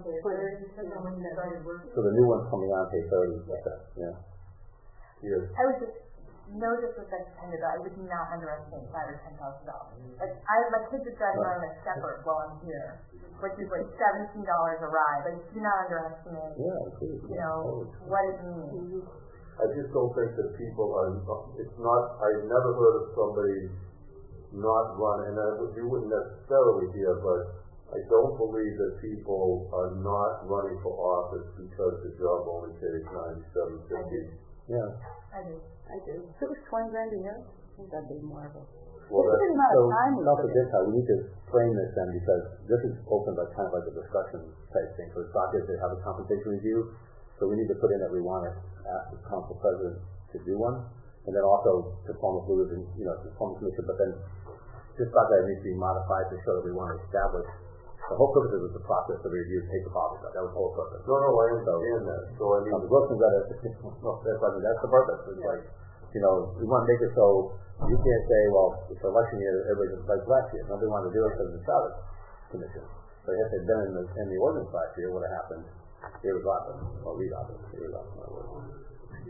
So the new one's coming on pay thirty percent. Yeah. Yes. I would just no disrespect to Tender, but I would not underestimate five or ten thousand dollars. Like I, my kids are driving around in a Shepherd while I'm here, which is like seventeen dollars a ride. Like do not underestimate. Yeah, absolutely. You know what it means. I just don't think that people are. It's not. I've never heard of somebody not run, and I, you wouldn't necessarily hear, but I don't believe that people are not running for office because the job only pays ninety-seven fifty. Yeah. I do. I do. If it was twenty grand a year, I think that'd be more of a. Well, that's, so, not for this time, we need to frame this then because this is open like kind of like a discussion type thing. So it's not just to have a compensation review. So we need to put in that we want to ask the council president to do one, and then also to form a blue and you know to form a commission. But then this project needs to be modified to show that we want to establish. The whole purpose of the process of review take the policy. That was the whole purpose. No, no, I understand that. So I mean, the Wilson's got to. Well, that's I mean that's the purpose. It's yeah. like you know we want to make it so you can't say well it's election year everybody's like last year. Nobody wanted to do it because of the salary commission. So if they'd been in the in the ordinance last year, what would have happened? Irregardless, or regardless, irregardless.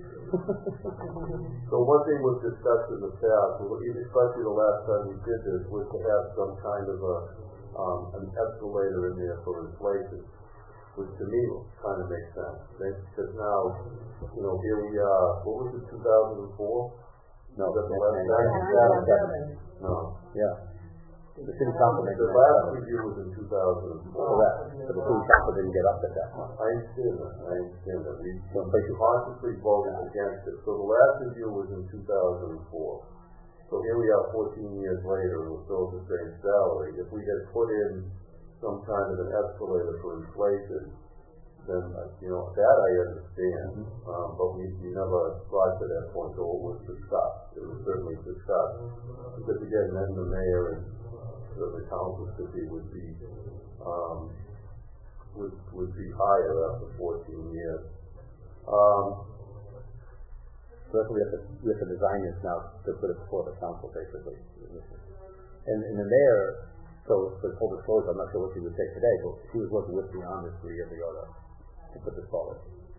So one thing was discussed in the past, especially the last time we did this, was to have some kind of a um, an escalator in there for inflation. which to me kind of makes sense. Because now, you know, here we are, what was it, two thousand four? No, Is that the that's last nine- time? No. Yeah. The city council made The the last review was in two thousand four. Correct. But the city council didn't get up at that point. I understand that, I understand that. We So basically, consciously voted against it. So the last review was in two thousand four. So here we are fourteen years later, and we're still at the same salary. If we had put in some kind of an escalator for inflation, then, uh, you know, that I understand. Mm-hmm. Um, but we, we never got to that point, so it was discussed. It was certainly discussed. Because again, then the mayor and the, the council city would be, um, would, would be higher after fourteen years. Um, so that's what we have to, we have to design this now to put it before the council, basically. And, and the mayor, so for full disclosure, I'm not sure what she would say today, but she was working with me on this three years ago to, to put this forward.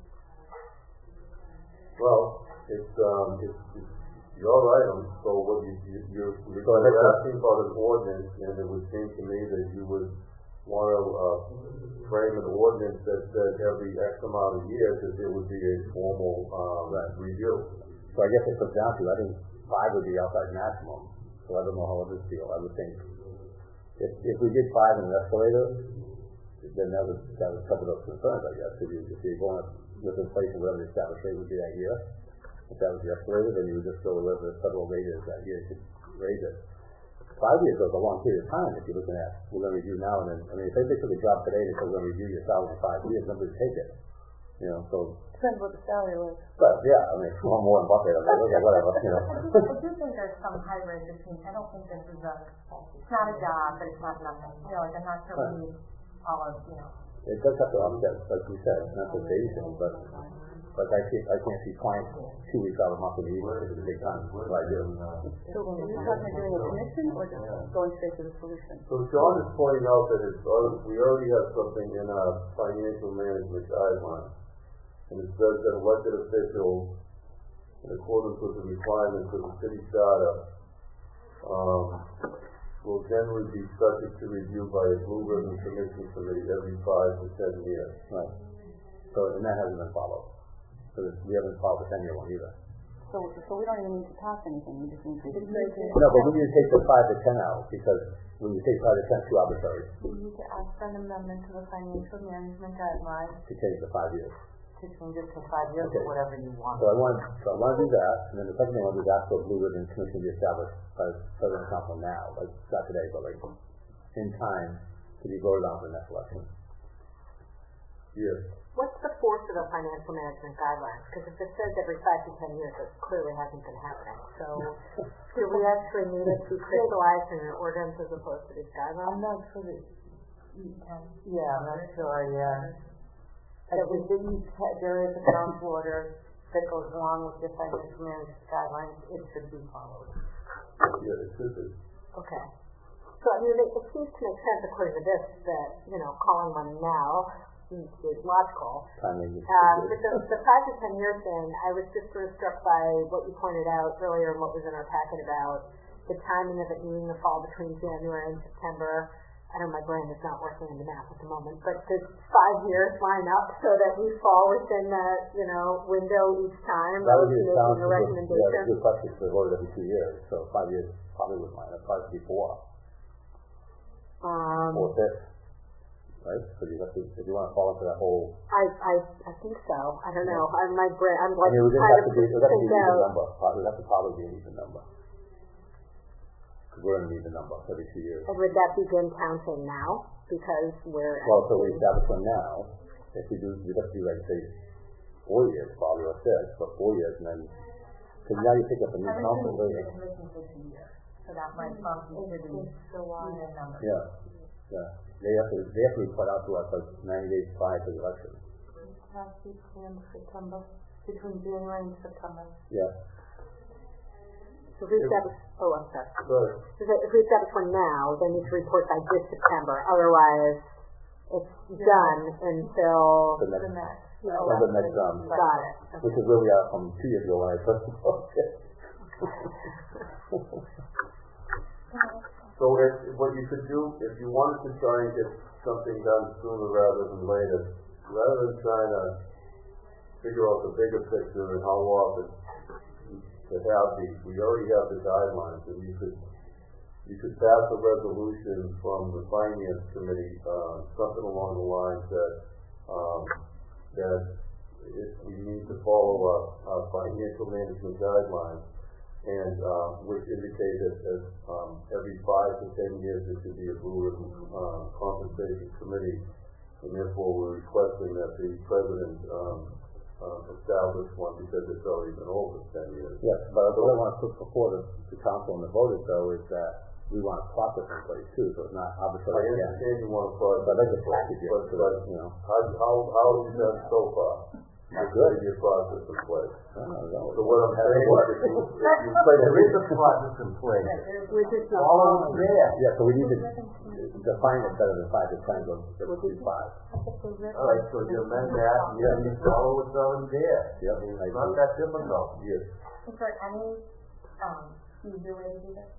Well, it's, um, it's, it's your item, so what you, you, you're, you're So you're asking about an ordinance, and it would seem to me that you would want to, uh, frame an ordinance that said every X amount of years that there would be a formal, um, Right. review. So I guess it comes down to, I think five would be outside maximum, so I don't know how others feel. I would think if, if we did five in an escalator, then that would, that would cover those concerns, I guess. If you, if you're going up with inflation, whatever the established rate would be that year, if that was the escalator, then you would just go whatever the federal rate is that year, you could raise it. Five years goes a long period of time if you're looking at, we're going to review now and then. I mean, if they took a job today and said we're going to review your salary in five years, nobody would take it. You know, so. Depends what the salary was. But yeah, I mean, one more in bucket, I mean, okay, whatever, you know. I do, I do think there's some hybrid between, I don't think this is a, it's not a job, but it's not nothing. You know, like I'm not sure we need all of, you know. It does have to offset, like you said, it's not the day thing, but, but I can't, I can't see clients two weeks out of a month of the year, it's a big time, what I do. So are you talking about doing a commission or just going straight to the solution? So John is pointing out that it's, already- we already have something in our financial management guidelines. And it says that elected officials, in accordance with the requirements of the city charter, um, will generally be subject to review by a Blue Ribbon Commission Committee every five to ten years. Right. So, and that hasn't been followed. So we haven't followed the ten-year one either. So, so we don't even need to pass anything, we just need to. No, but we need to take the five to ten out, because when you take five to ten, it's too arbitrary We need to ask for an amendment to the financial management guidelines to change the five years. to change it to five years Okay. or whatever you want. So I want, so I want to do that, and then the second thing I want to do is ask for a Blue Ribbon Commission to be established by the President Council now, like not today, but like in time to be voted on for the next election. Yes. What's the force of the financial management guidelines? Because if it says every five to ten years, it clearly hasn't been happening. So do we actually need it to be crystallized in an ordinance as opposed to these guidelines? I'm not sure that, You can. yeah, I'm not sure, yeah. I think that you, there is a council order that goes along with your financial management guidelines, it should be followed. Yeah, it should be. Okay. So, I mean, it, it seems to make sense according to this that, you know, calling money now is logical. Timing is Um, good. but the, the five to ten year thing, I was just sort of struck by what you pointed out earlier and what was in our packet about the timing of it needing to fall between January and September. I know my brain is not working in the math at the moment, but does five years line up so that we fall within that, you know, window each time That of would be a making challenge. a Yeah, that's a recommendation? good question, because they're voted every two years, so five years probably would line up, probably before, Um, or fifth, right? So you have to, if you want to fall into that whole, I, I, I think so. I don't know. I'm my brain. I'm I like mean, it would just trying have to be, it would have to think be an even out. number, probably, it would have to probably be an even number. Because we're going to need the number every two years. And would that begin counting now? Because we're Well, so we establish one now, if we do, we'd have to do like, say, four years probably, or six, but four years, and then, because now you pick up a new council later. commission takes a year, so that might bump you to the even number. Yeah, yeah. They have to, they have to be put out to us like ninety days prior to the election. Has to be planned September, between January and September. Yeah. So if we establish, oh, I'm sorry. Good. So that if we establish one now, they need to report by this September. Otherwise, it's done until The next, the next. oh, the next, um, Got it. which is where we are from two years ago when I first spoke. So if, what you could do, if you wanted to try and get something done sooner rather than later. Rather than trying to figure out the bigger picture and how often to have these, we already have the guidelines, and you could you could pass a resolution from the Finance Committee, uh, something along the lines that um, that if we need to follow our, our financial management guidelines, and uh, which indicate that, that um, every five to ten years there should be a blue ribbon uh, compensation committee, and therefore we're requesting that the president um, uh, establish one because it's already been over ten years. Yes, but what I want to put before the, the council and the voters, though, is that we want a process in place too, so it's not arbitrary. I understand you want a process, but I like to package it, but, so but that, you know, how how how have you done so far? Not There's got to be a process in place. I don't know. So what I'm saying is, if you, if you But there is a process in place. We're just not All following. of there. Yeah, so we need to define it better than five to ten, go to three, five. All right, so you amend that, and then you follow what's already there. Yep. It's not that difficult. yes, Is there any, um, easier way to do this?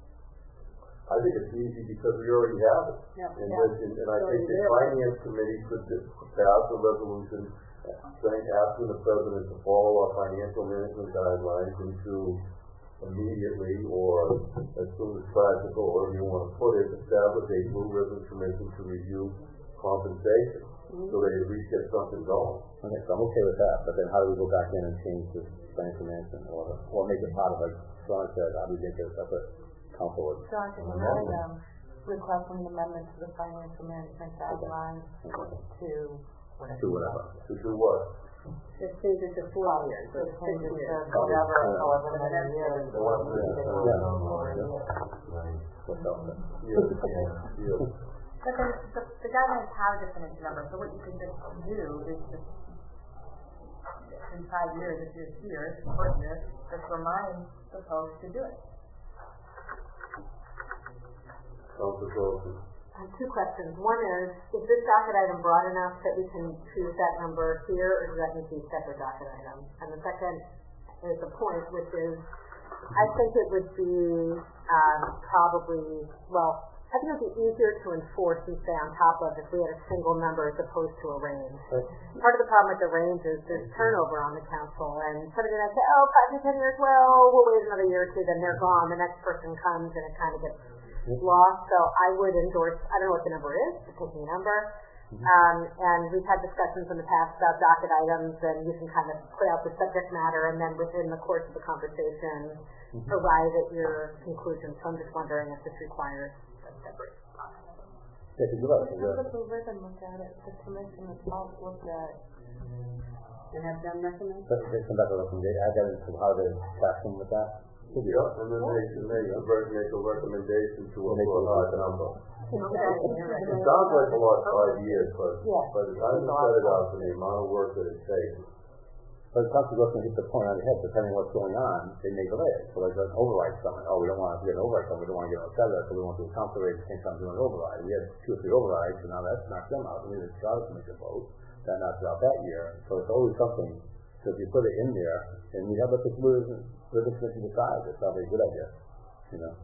I think it's easy because we already have it. Yep. And, Yeah. this- and, and I think the finance committee could just pass a resolution saying, asking the president to follow our financial management guidelines and to immediately or as soon as practical, or if you want to put it, establish a blue ribbon commission to review compensation, mm-hmm. so they at least get something going. Okay, so I'm okay with that, but then how do we go back in and change this financial management, or, or make it part of, like Sean said, how do we make it a separate council? John, can you really, um, request an amendment to the financial management guidelines to whatever? To whatever. To do what? Just change it to four years, or six Change it to years. whatever, however many years. The one that- Yeah. Right. What's else? Yes, yes. But then the, the guidelines have a definitive number, so what you can just do is just, in five years, if you're here, four years, just remind the folks to do it. Council Grossman. I have two questions. One is, is this docket item broad enough that we can choose that number here, or does that need to be a separate docket item? And the second is a point, which is, I think it would be um, probably, well, I think it would be easier to enforce and stay on top of if we had a single number as opposed to a range. Part of the problem with the range is there's turnover on the council, and somebody might say, oh, five to ten years, well, we'll wait another year or two, then they're gone, the next person comes, and it kind of gets lost. So I would endorse, I don't know what the number is, just picking a number. Mm-hmm. Um, and we've had discussions in the past about docket items, and you can kind of play out the subject matter, and then within the course of the conversation, mm-hmm. arrive at your conclusion. So I'm just wondering if this requires a separate docket item. Yeah, you're right. Look at the ribbon, look at it, the commission itself looked at it. And have them recommend? But they come back with they add that into how they tax them with that. Yeah, and then they can make a, make a recommendation to a hard number. Okay. It sounds like a lot, five years, but Yeah. by the time you set it out and the amount of work that it takes. But the council goes and hits the point on the head, depending on what's going on, they may delay it. So like an override something. Oh, we don't want to get an override something, we don't want to get upset with it, so we want to do a council rate at the same time doing an override. We had two or three overrides, and now that's knocked them out. We need a charter to make a vote. That knocks it out that year. So it's always something. So if you put it in there, and we have what the blue ribbon commission decides, it's probably a good idea. You know?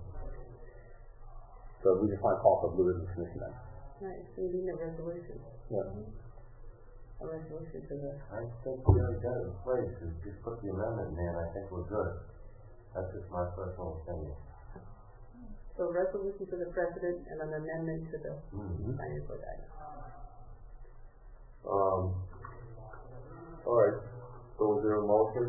So we just want to call for blue ribbon commission then. Right, so you need a resolution. Yeah. A resolution to the... I think we already got it in place. We just put the amendment in, and I think we're good. That's just my personal opinion. So a resolution to the president and an amendment to the Mm-hmm. financial guidance. Um, all right. So is there a motion?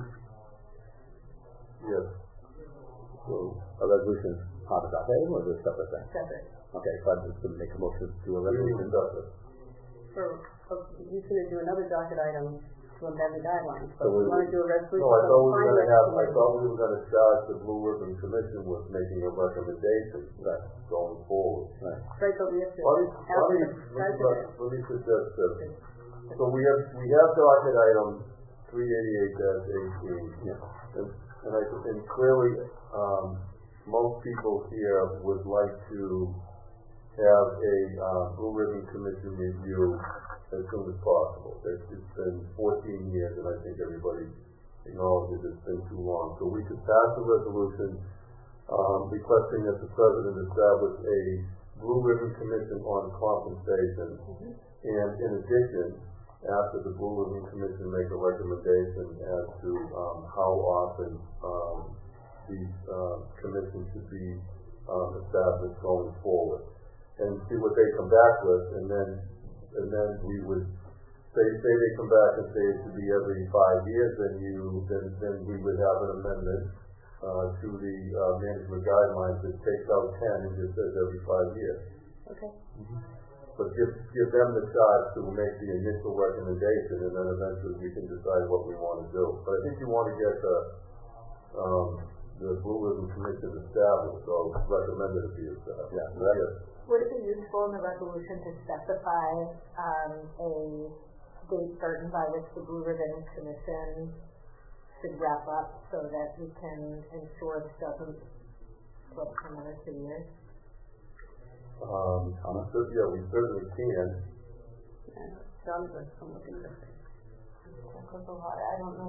Yes. So a resolution is part of that item, or is it a separate thing? Separate. Okay, so I'm just going to make a motion to a We need resolution. to discuss it. For, for, he's going to do another docket item to amend the guidelines. So But we- we want to do a resolution. No, I thought we were for gonna finance have, I committee. thought we were gonna charge the Blue Ribbon Commission with making a recommendation Right. going forward. Right. Right, but we have to Let me, ask let me, the president. let me suggest this. So we have, we have docket item three eighty-eight dash eighteen. Yeah. And, and I, and clearly, um, most people here would like to have a, uh, Blue Ribbon Commission review as soon as possible. It's, it's been fourteen years, and I think everybody acknowledges it's been too long. So we could pass a resolution, um, requesting that the president establish a Blue Ribbon Commission on compensation, Mm-hmm. and in addition, after the Blue Ribbon Commission make a recommendation as to um, how often um, these uh, commissions should be um, established going forward, and see what they come back with, and then and then we would say say they come back and say it should be every five years, then you then then we would have an amendment uh, to the uh, management guidelines that takes out ten and just says every five years. Okay. But give give them the shot to make the initial recommendation, and then eventually we can decide what we want to do. But I think you want to get the um, the Blue Ribbon Commission established, or recommended to be established. Yeah. So that's, Would it be useful in the resolution to specify um, a date certain by which the Blue Ribbon Commission should wrap up so that we can ensure it doesn't slip for another two years? Um, we could, yeah, we certainly can. Yeah, John's like, I'm looking at this. Because a lot, I don't know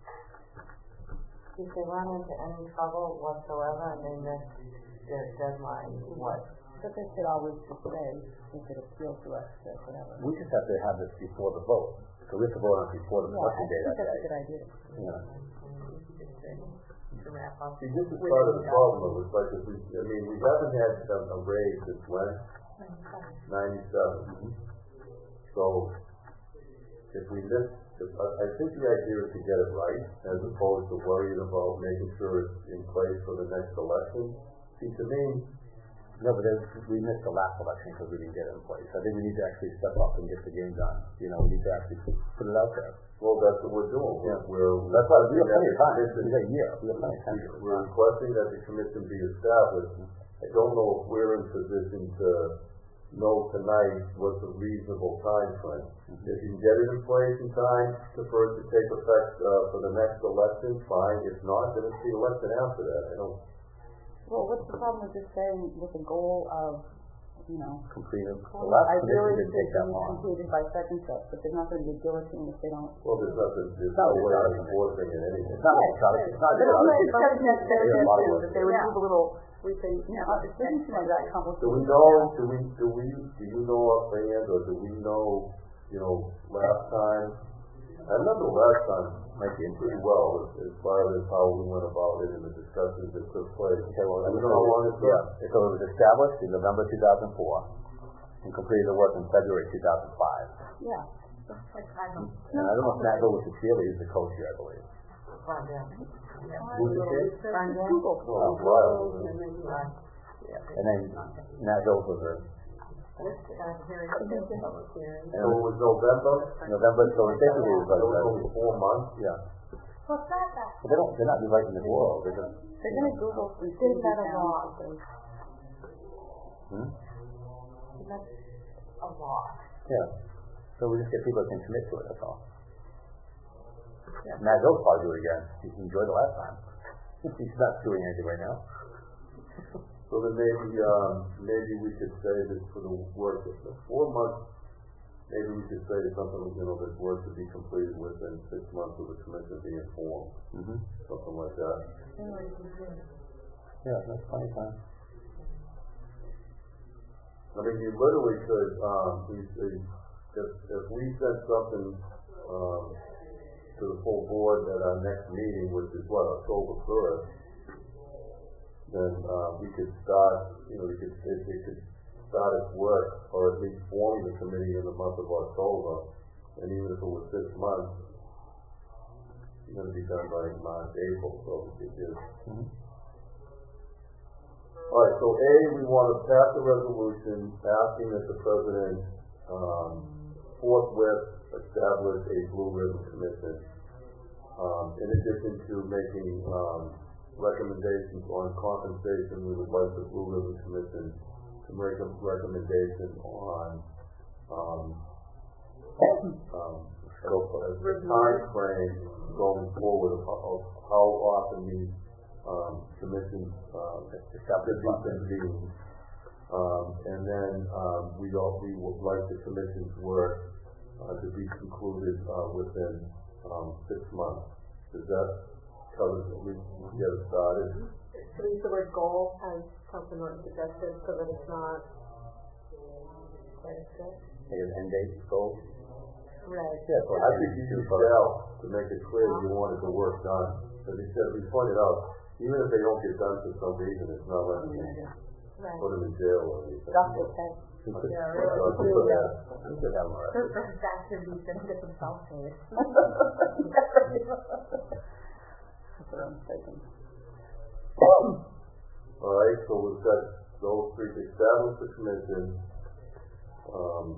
if they run into any trouble whatsoever and they miss their deadline, what? But they could always just say, they could appeal to us or whatever. we just have to have this before the vote. So we have to vote on it before the Yeah, I election day think that that's a day. good idea. Yeah. To wrap up. See, this is part of the problem, though. It's like if we, I mean, we haven't had a, a raise since when? ninety-seven. Mm-hmm. So, if we miss, if, I, I think the idea is to get it right, as opposed to worrying about making sure it's in place for the next election. See, to me, No, but there's, we missed the last election because we didn't get it in place. I think we need to actually step up and get the game done. You know, we need to actually put it out there. well, that's what we're doing. Yeah. We're, we're That's why we have plenty of time. commission- We got a year. We have plenty of time. We're requesting that the commission be established. I don't know if we're in position to know tonight what's a reasonable time frame. If you can get it in place in time to first to take effect uh, for the next election, fine. If not, then it's the election after that. I don't. Well, what's the problem with just saying with the goal of, you know, Completed. The last ideally commission didn't should take that be long. completed by such and such, but there's not going to be a guillotine if they don't. Well, there's nothing. There's not no a way way of of enforcing it anyway. It's not like Charlie. It's not But just Charlie. it's not necessarily There's a lot of necessary, work. but they would Yeah. move a little, We can, you know, it doesn't seem like that complicated. Do we know? Do we? Do we? Do you know offhand, or do we know? You know, last time. I remember last time Might be pretty interesting. well as, as far as how we went about it and the discussions that took place. Okay, well, I we don't know how long it took. Yeah. So it was established in November two thousand four and completed the work in February two thousand five. Yeah. Like five months. And I don't know if Matt Gold was the chair, but he was the co-chair, I believe. Fine, yeah. Who's the chair? Google. Oh, wow. and then you, And then Matt Gold was the This, uh, hearing, public hearing. So it was November. November, so basically it was It was like, only four months. yeah. Well, it's not that. But they don't, they're not rewriting the world, they're just, They're going to Google some Isn't cities that and a law? towns. hmm? Isn't that a law? Yeah. So we just get people that can commit to it, that's all. Matt Gold probably do it again. He enjoyed it last time. He's not doing anything right now. So then maybe um, maybe we could say that for the work, the four months. Maybe we could say something, you know, that work to be completed within six months of the commission being formed, Mm-hmm. something like that. Yeah, that's plenty of time. I mean, you literally could, um, we, if, if we sent something, um, to the full board at our next meeting, which is what, October first, then, uh, we could start, you know, we could, it, it could start its work, or at least forming the committee in the month of October, and even if it was six months, it's gonna be done by March, April, so it is. Mm-hmm. All right, so A, we want to pass a resolution asking that the president um, forthwith establish a Blue Ribbon Commission. Um, in addition to making um, recommendations on compensation, we would like the Blue Ribbon Commission to make a recommendation on um, um, a time frame going forward of, of how often these Um, commissions um, should be convened, um, and then um, we all we would like the commission's work uh, to be concluded uh, within um, six months. Does that cover at least get it started? So we use the word goal as Councilor Norton suggested, so that it's not Very good. Make an end date goal. Right. Yeah, so I think you should tell to make it clear you wanted the work done. As he said, we pointed out, even if they don't get done for some reason, it's not like you Right. put them in jail or anything. That's okay. We could, Yeah, we really. could put that, we could have more. Those first activities gonna get themselves paid. That's what I'm thinking. All right, so we've got those three, establish the commission, um,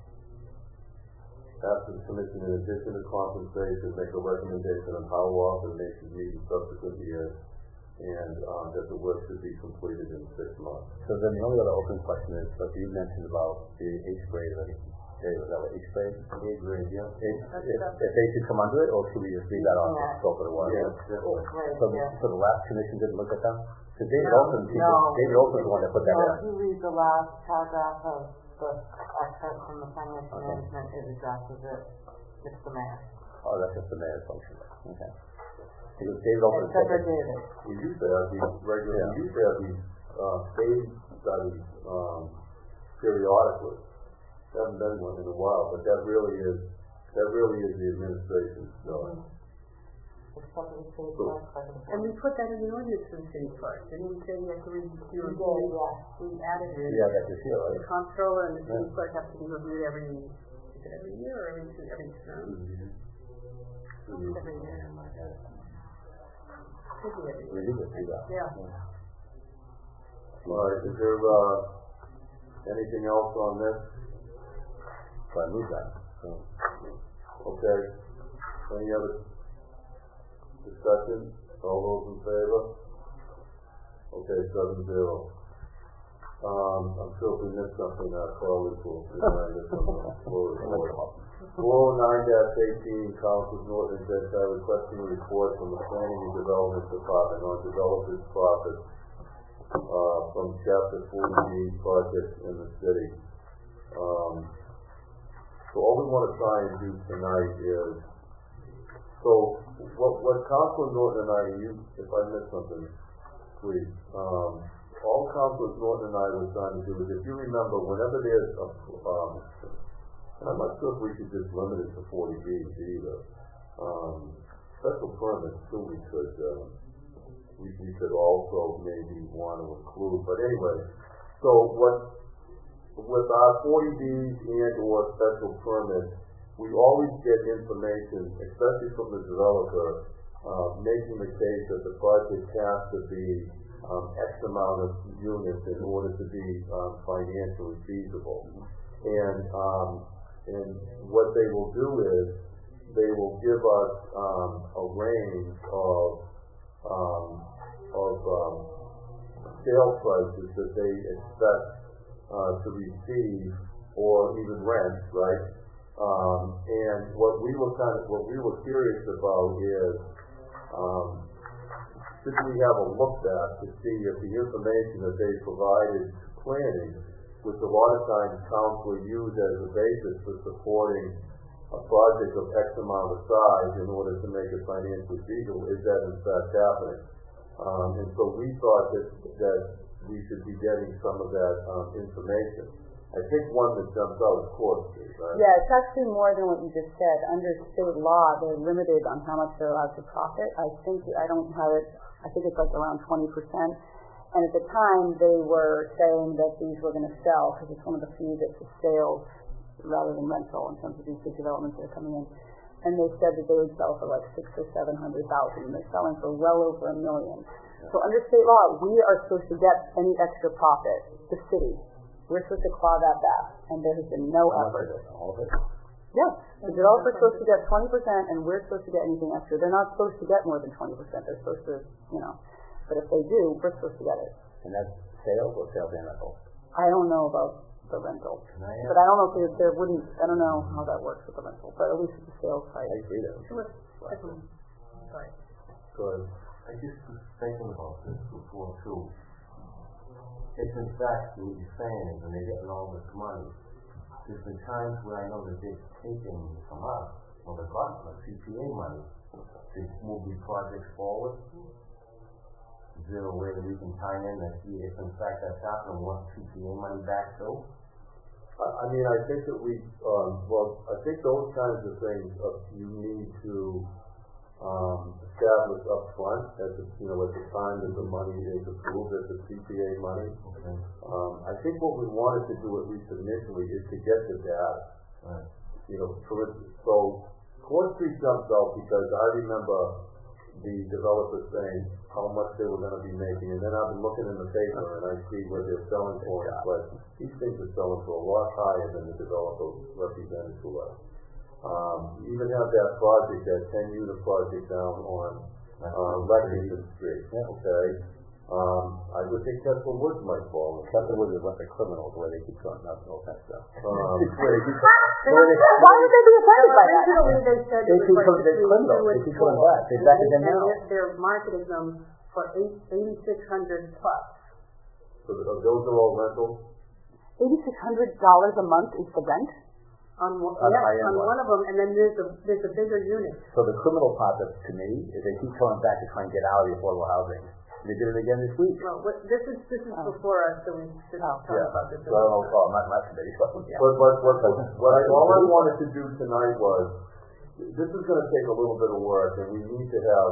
ask the commission in addition to compensation, make a recommendation on how often they should meet in subsequent years, and, um, that the work should be completed in six months. So then the only other open question is, what you mentioned about the eighth grade, I think, Dave, was that what, eighth grade? Eighth grade, yeah. If, if, if they should come under it, or should we just leave that on the Yeah. scope of the water? Yeah, definitely. Right, So, yeah. so the last commission didn't look at that? Because David No, Olson, seemed no. to- David Olson is the one that put that No, in. if you read the last paragraph of the excerpt from the financial Okay. management, it addresses it. It's the mayor. Oh, that's just the mayor's function. Okay. Because David Olson Except for said that, David. We used to have these regular, Yeah. we used to have these, uh, phase studies, um, periodically. Haven't done one in a while, but that really is, that really is the administration, so. Except for the state Cool. vice president. And we put that in the ordinance for the city clerk, didn't we say we have to review? We did, yes. We added it. yeah, that's just here, The right? comptroller and the city Yeah. clerk have to be reviewed every, is it every year or every two, every term? Mhm. Every year. Could be every We year. did just do that. Yeah. All right, is there, uh, anything else on this? So I moved that. So, Okay. Any other discussion? All those in favor? Okay, seven zero. Um, I'm sure if we missed something, our colleagues will remind us on the floor report. four oh nine dash eighteen, Council Norton and Gentile requesting a report from the Planning and Development Department on developers' profits, uh, from Chapter forty B projects in the city. Um, so all we want to try and do tonight is, so what, what Councilor Norton and I, you, if I missed something, please, um, all Councilor Norton and I were trying to do is, if you remember, whenever there's a, um, and I'm not sure if we could just limit it to forty Bs either, um, special permits too, we could, um, we, we could also maybe want to include, but anyway, so what, with our forty Bs and or special permits, we always get information, especially from the developer, uh, making the case that the project has to be um, X amount of units in order to be um, financially feasible. And um, and what they will do is they will give us um, a range of um, of um, sale prices that they expect uh, to receive or even rent, right? Um, and what we were kind of, what we were curious about is, um, should we have a look back to see if the information that they provided to planning, which a lot of times council use as a basis for supporting a project of X amount of size in order to make it financially feasible, is that in fact happening? Um, and so we thought that, that we should be getting some of that um, information. I think one that jumps out is Court Street, right? Yeah, it's actually more than what you just said. Under state law, they're limited on how much they're allowed to profit. I think, I don't have it, I think it's like around twenty percent. And at the time, they were saying that these were going to sell, because it's one of the few that's a sales rather than rental in terms of these big developments that are coming in. And they said that they would sell for like six or seven hundred thousand. They're selling for well over a million. So under state law, we are supposed to get any extra profit, the city. We're supposed to claw that back, and there has been no effort. all of it? Yes, the developer's supposed to get twenty percent, and we're supposed to get anything extra. They're not supposed to get more than twenty percent. They're supposed to, you know, but if they do, we're supposed to get it. And that's sales or sales and rental? I don't know about the rental, Can I but I don't know if there, there wouldn't, I don't know how that works with the rental, but at least with the sales I side. agree that. Sorry. Go ahead. I just was thinking about this before too. If in fact what you're saying is when they're getting all this money, there's been times where I know that they've taken from us, or they've gotten like C P A money, to move these projects forward. Is there a way that we can tie in that if in fact that's happening, we want C P A money back too? I, I mean, I think that we, um, well, I think those kinds of things uh, you need to um, establish up front at the, you know, at the time that the money is approved as the C P A money. Okay. Um, I think what we wanted to do, at least initially, is to get the data. Right. You know, for instance, so Court Street jumps out because I remember the developer saying how much they were going to be making, and then I've been looking in the paper and I see what they're selling for, but these things are selling for a lot higher than the developer represented to us. Um, you even have that project, that ten unit project down on uh, Lexington Street, okay? Um, I would think Tesla Woods might fall in. Tesla Woods is like the criminals where they keep going up and all that stuff. Um, where they keep Why would they be offended by that? Originally, they said They it was keep like coming- they're between criminals. two They and keep coming four. back. They're And back they- again and now. they're- They're marketing them for eight, eighty-six hundred plus. so the, those are all rentals? eighty-six hundred dollars a month is the rent? On one, On yes, high-end on one. one of them, and then there's a, there's a bigger unit. So the criminal part of, to me, is they keep coming back to try and get out of the affordable housing. They did it again this week. Well, what, this is, this is Oh. before us, so we should Oh. talk Yeah. about this. So I don't know, oh, not, not today, but yeah. But, but, what, what I, all I wanted to do tonight was, this is gonna take a little bit of work, and we need to have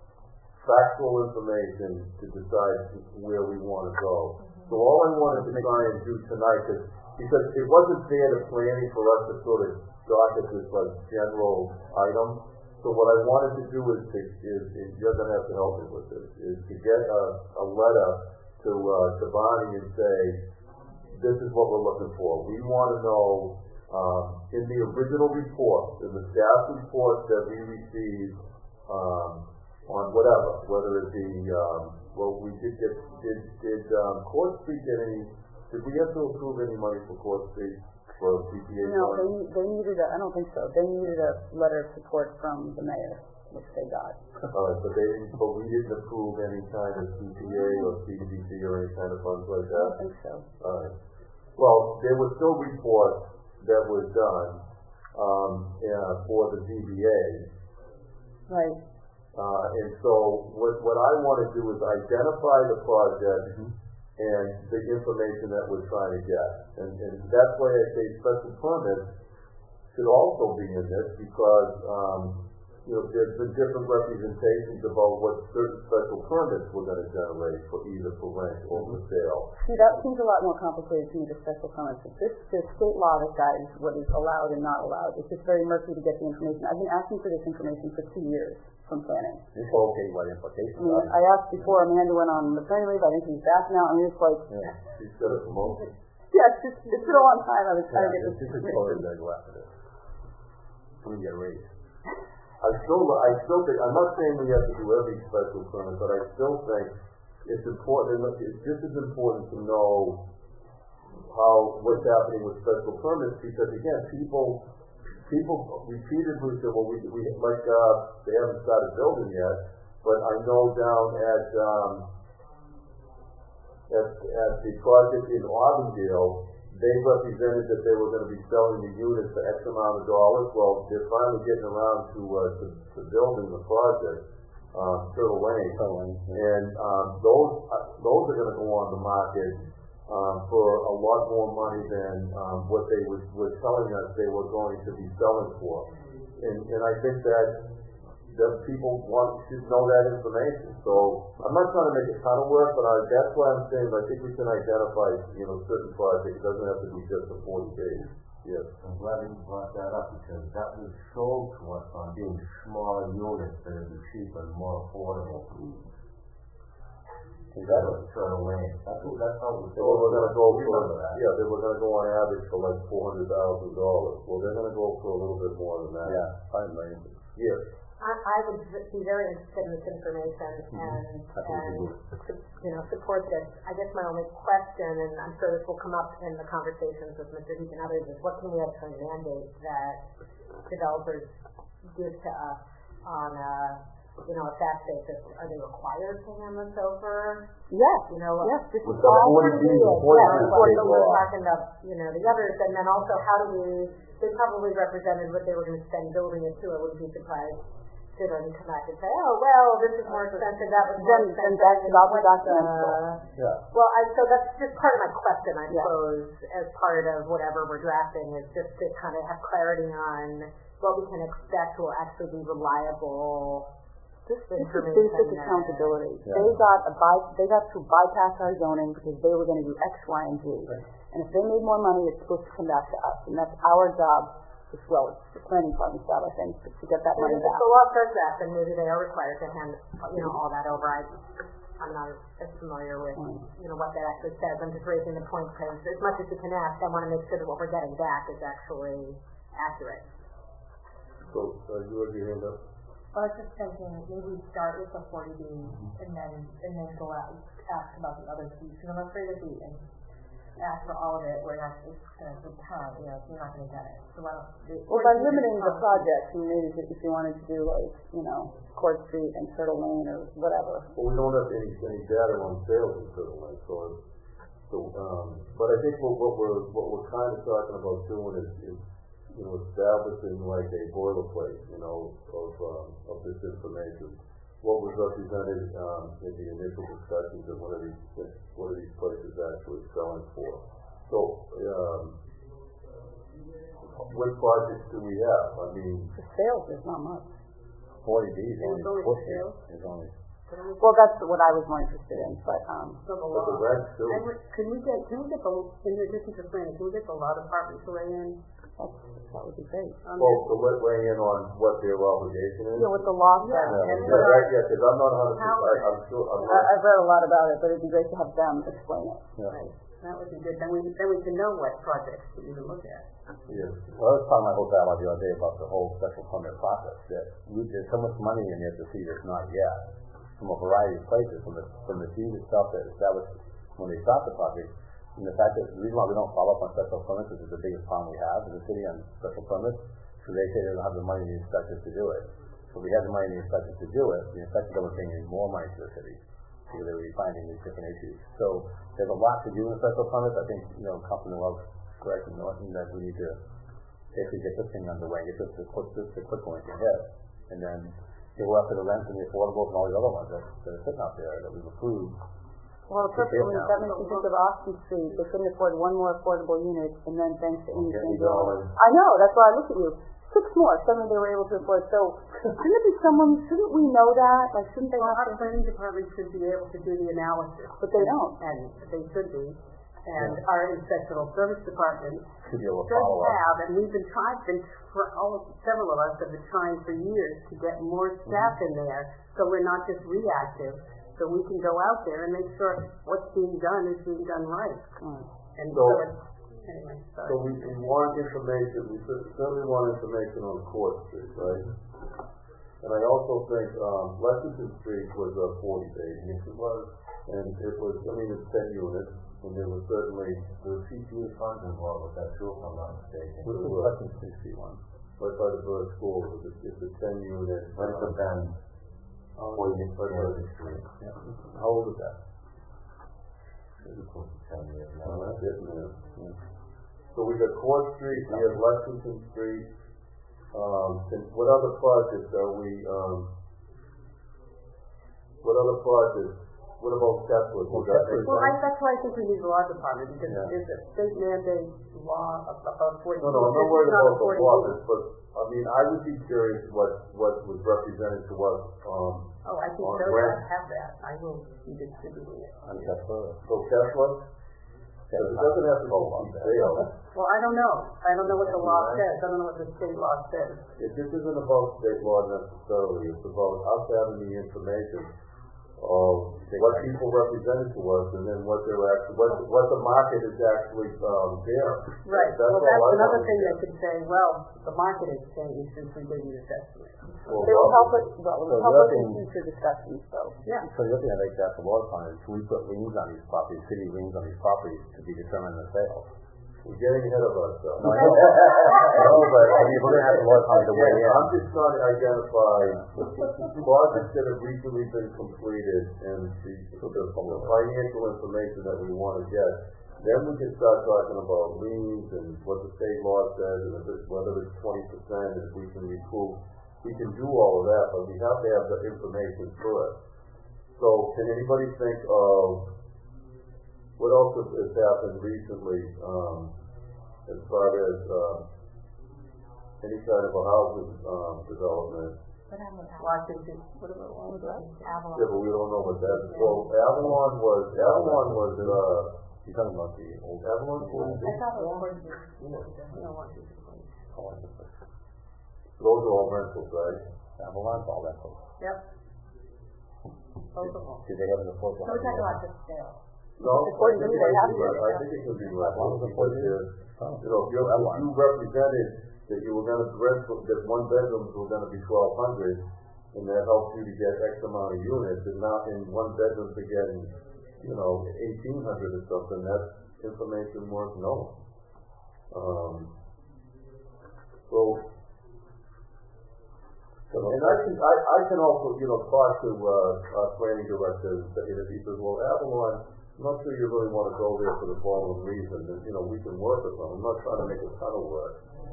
factual information to decide where we wanna go. So all I wanted to try and do tonight, is, because it wasn't fair to planning for us to sort of docket this like general item. So what I wanted to do is to, is, is you're gonna have to help me with this, is to get a, a letter to, uh, to Bonnie and say, this is what we're looking for. We want to know, um, in the original report, in the staff report that we received, um, on whatever, whether it be, um, well, we did get, did, did, um, Court Street get any, did we have to approve any money for Court Street for C P A? No, they, funds? they needed a, I don't think so, they needed a letter of support from the mayor, which they got. All right, but they didn't, but we didn't approve any kind of C P A or C D B C or any kind of funds like I that? don't think so. All right. Well, there were still reports that were done, um, uh, for the D B A. Right. Uh, and so what, what I want to do is identify the project Mm-hmm. and the information that we're trying to get. And, and that's why I say special permits should also be in this, because, um, you know, there's been different representations about what certain special permits we're going to generate for either for rent or for sale. See, that seems a lot more complicated to me, the special permits. It's just the state law that guides what is allowed and not allowed. It's just very murky to get the information. I've been asking for this information for two years from planning. It's okay what implications I mean, are. I asked before Amanda went on maternity leave. I think she's back now. I mean, it's like, Yeah. She's got a promotion. yeah, it's just, it's been a long time. I was trying to Yeah, get this this is totally going to go after this. I'm going to get a raise. I still, I still think, I'm not saying we have to do every special permit, but I still think it's important, and it's just as important to know how, what's happening with special permits, because again, people, people repeatedly say, well, we, we, like, uh, they haven't started building yet, but I know down at, um, at, at the project in Auburndale, they represented that they were going to be selling the units for X amount of dollars. Well, they're finally getting around to uh, to, to building the project, uh, Turtle Lane, Turtle Lane, yeah. and um, those uh, those are going to go on the market um, for a lot more money than um, what they were, were telling us they were going to be selling for. And and I think that that people want should know that information. So I'm not trying to make a ton of work, but I, that's why I'm saying I think we can identify, you know, certain projects. It doesn't have to be just for forty days. Yes. I'm glad you brought that up, because that was sold to us on being smaller units that would be cheaper and more affordable. Exactly. Turtle Lane. That's what, that's how it was So sold. we're going to go We for, remember that. yeah, they were going to go on average for like four hundred thousand dollars. Well, they're going to go for a little bit more than that. Yeah, five million. Yes. I, I would be very interested in this information and, and, you know, support this. I guess my only question, and I'm sure this will come up in the conversations with Mister Heath and others, is what can we actually mandate that developers give to us on a, you know, a fast basis? Are they required to hand this over? yes, You know, yes, this is With the all forty pretty B, good. forty Yeah, B of Or course. state so we're law. talking about, you know, the others, and then also how do we, they probably represented what they were going to spend building it too. I wouldn't be surprised to shouldn't come back and say, oh, well, this is more expensive, that was more Then, expensive. then that's about the What's documentable. the- Yeah. Well, I, so that's just part of my question, I Yeah. suppose, as part of whatever we're drafting, is just to kind of have clarity on what we can expect will actually be reliable This is information. basic that- accountability. Yeah. They got a by, they got to bypass our zoning because they were going to do X, Y, and Z. Right. And if they made more money, it's supposed to come back to us, and that's our job as well. It's the planning department's job, I think, to get that And money if back. the law says that, then maybe they are required to hand, you know, all that over. I, I'm not as familiar with, you know, what that actually says. I'm just raising the point because as much as you can ask, I want to make sure that what we're getting back is actually accurate. So, uh, you have your hand up? I was just thinking, maybe start with the forty B and then, and then go out and ask about the other piece, because I'm afraid if we and ask for all of it, we're not, it's gonna take time, you know, so you're not gonna get it. So why don't, the- Well, by limiting the project, you maybe if you wanted to do like, you know, Court Street and Turtle Lane or whatever. Well, we don't have any, any data on sales in Turtle Lake, so, so, um, but I think what, what we're, what we're kind of talking about doing is, is, you know, establishing like a boilerplate, you know, of, um, of this information. What was represented, um, in the initial discussions of what are these, what are these places actually selling for? So, um, what projects do we have? I mean, For sales, there's not much. Forty B is only, It's only forty sales? is only, Well, that's what I was more interested in, but, um, So the but the law. rent too. And we- can we get, can we get the, in addition to planning, can we get the law department to weigh in? that's, that would be great. on Well, this? to let weigh in on what their obligation is. You know, what the law says. Yeah, Yeah, and yeah, that, yeah, because I'm not a hundred How- percent, I'm sure, I'm I, not. I've read a lot about it, but it'd be great to have them explain it. yeah. Right, that would be good, then we, then we can know what projects to even look at. Yes. Well, that's part of my whole dialogue the other day about the whole special permit process, that we, there's so much money in there to see that's not yet, from a variety of places, from the, from the deed itself that established when they start the project, and the fact that the reason why we don't follow up on special permits is the biggest problem we have in the city on special permits, because they say they don't have the money in the inspectors to do it. So we have the money in the inspectors to do it, the inspectors are bringing more money to the city, because they will be finding these different issues. So there's a lot to do in special permits. I think, you know, Councilman Wells correct in Norton that we need to basically get this thing underway, get this the quick this the quick one can hit, and then go after the rents and the affordables and all these other ones that, that are sitting out there that we've approved. Well, Good perfect, deal I mean, now. that makes me think of Austin Street. They couldn't afford one more affordable unit, and then thanks to Amy Get St. me going. I know, that's why I looked at you. Six more, suddenly they were able to afford. So, shouldn't it be someone, shouldn't we know that? Like, shouldn't they Well, have our to? planning department should be able to do the analysis. But they don't. And they should be. And our inspectional service department To be able to should follow up. have, and we've been trying, been, for all, of- several of us have been trying for years to get more staff in there, so we're not just reactive, so we can go out there and make sure what's being done is being done right. Mm. And So- so it's, anyway, sorry. So we, we want information, we cer- certainly want information on Court Street, right? And I also think, um, Lexington Street was a forty bay, yes it was, and it was, I mean, it's ten units, and there was certainly, There was P T A funds involved with that too, if I'm not mistaken. What's the Lexington Street one? right by the bird school, it was a, it's a ten unit. Right at the bend, Oh, before you get right by to the the street. Yeah. How old is that? It was close to ten years Oh, now. that's it, man. So we got Court Street, we have Lexington Street, um, and what other projects are we, um, what other projects, what about Kessler? Well, Does that Kessler- make Well, I, sense? that's why I think we need the law department, because Yeah. there's a state mandate law ab- about forty. No, no, I'm not this is worried not about the forty law, B. but, I mean, I would be curious what, what was represented to us, um, Oh, I can on show rent. that, have that, I will be distributing it. On Kessler? So Kessler, because it doesn't have to go on sale. Well, I don't know, I don't know what the law says, I don't know what the state law says. If this isn't about state law necessarily, it's about us having the information of what people represented to us, and then what they're actually, what, what the market is actually, um, bearing. Right, That's well, all that's I another wanted thing to that get. could say, well, the market has changed since we gave you this estimate. Well, It will well, help us, well, it So will help the us other in thing- future discussions, though. Yeah. So the other thing I'd like to ask the law department is, can we put liens on these properties, city liens on these properties to be determined in the sale? We're getting ahead of ourselves. No, I know. No, but I mean, if we're gonna have the law department to weigh Again, in. I'm just trying to identify projects that have recently been completed and the, the, the financial information that we want to get. Then we can start talking about liens and what the state law says, and if it's, whether it's twenty percent, and if we can recoup we can do all of that, but we have to have the information first. So can anybody think of what else has happened recently um, as far as um, any kind of a housing um, development? What happened with Washington, what about what was that? Avalon? Yeah, but we don't know what that is. Well, Avalon was, Avalon was, uh, You're talking about the old Avalon was, I thought it was forty B. No, Washington Place. those are all rentals, right? Avalon's all rentals. Yep. Both of them. Did they have an affordable? So we're talking about the sale. No, I According think to me, it they can have be to. rent- I think it can be rental because there's, Oh. you know, if you, if you represented that you were gonna rent, that one bedrooms were gonna be twelve hundred, and that helps you to get X amount of units, and not in one bedroom to getting, you know, eighteen hundred or something, that's information worth knowing. Um, so, and I can, I, I can also, you know, talk to, uh, our planning director, and say, if he says, well, Avalon, I'm not sure you really want to go there for the following reason, and, you know, we can work with them, I'm not trying to make a ton of work.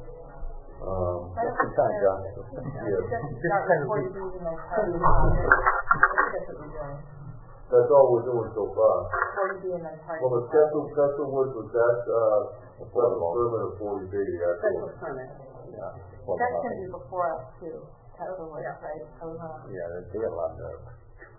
Um, Just in time, John. yeah, Just start with forty B and then start with Avalon. That's what we're doing. that's all we're doing so far. forty B and then start Well, the with special, special woods was that, uh, special permit of forty B, Special actually. permit. Yeah. That's gonna be before us too, Tesla Woods, right? So, uh, Yeah, they, they got a lot of nerve.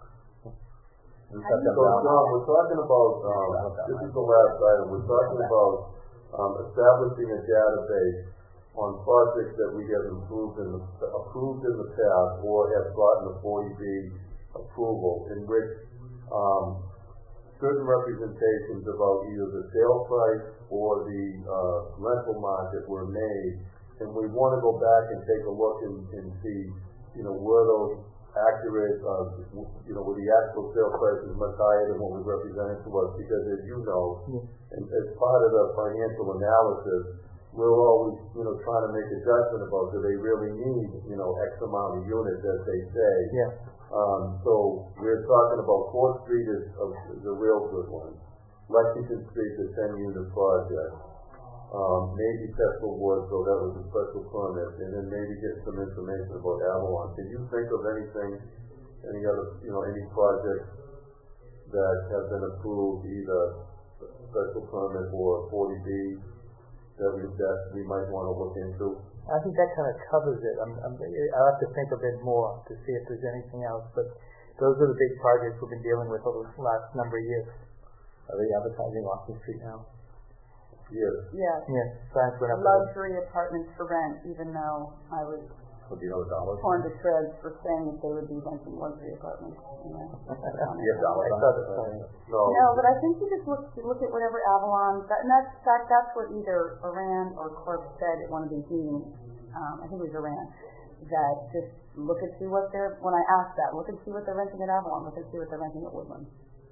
We How cut do you- them So, down. John, we're talking about, um, this is the last item, we're talking about, um, establishing a database on projects that we have improved in the, approved in the past or have gotten a forty B approval, in which, um, certain representations about either the sale price or the, uh, rental market were made, and we want to go back and take a look and, and see, you know, were those accurate, uh, you know, were the actual sale prices much higher than what was represented to us, because as you know, and as part of the financial analysis, we're always, you know, trying to make a judgment about, do they really need, you know, X amount of units, as they say. Yeah. Um, so we're talking about Fourth Street is a, is a real good one. Lexington Street, the ten unit project. Um, maybe Tesla Wood, so that was a special permit, and then maybe get some information about Avalon. Can you think of anything, any other, you know, any projects that have been approved, either special permit or forty B, that we, that we might want to look into? I think that kind of covers it. I'm, I'm, I'll have to think a bit more to see if there's anything else, but those are the big projects we've been dealing with over the last number of years. Are they advertising Austin Street now? Yes. Yeah. Yes, signs went up. Luxury apartments for rent, even though I was Well, do you know the dollars? torn to shreds for saying that they would be renting luxury apartments. You know, You have dollars I on saw it? the sign. No. No, but I think you just look you look at whatever Avalon, that, and that's that, that's what either Iran or Corp said at one of these meetings. Um, I think it was Iran, that just look and see what they're. When I asked that, look and see what they're renting at Avalon. Look and see what they're renting at Woodland.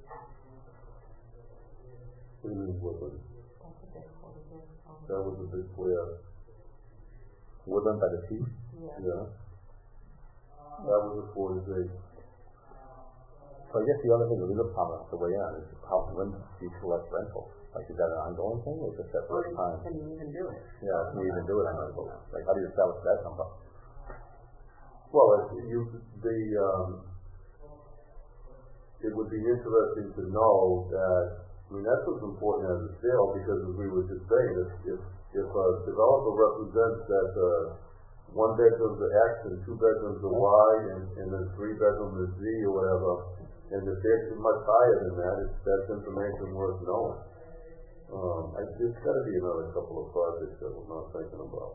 What do you mean, Woodland? That was a big flare. Woodland by the sea? Yeah. That was a forty B. So I guess the other thing that we look probably have to weigh in on is how, when do you collect rental? Like, is that an ongoing thing or is it set for a time? Can you even do it? Yeah, can you even do it on rental? Like, how do you establish that number? Well, if you, the, um, it would be interesting to know that, I mean, that's what's important as a sale, because as we were just saying, if, if, if a developer represents that, uh, one bedroom's are X and two bedrooms are Y and, and then three bedrooms are Z or whatever, and if they're much higher than that, it's, that's information worth knowing. Um, I, there's gotta be another couple of projects that we're not thinking about.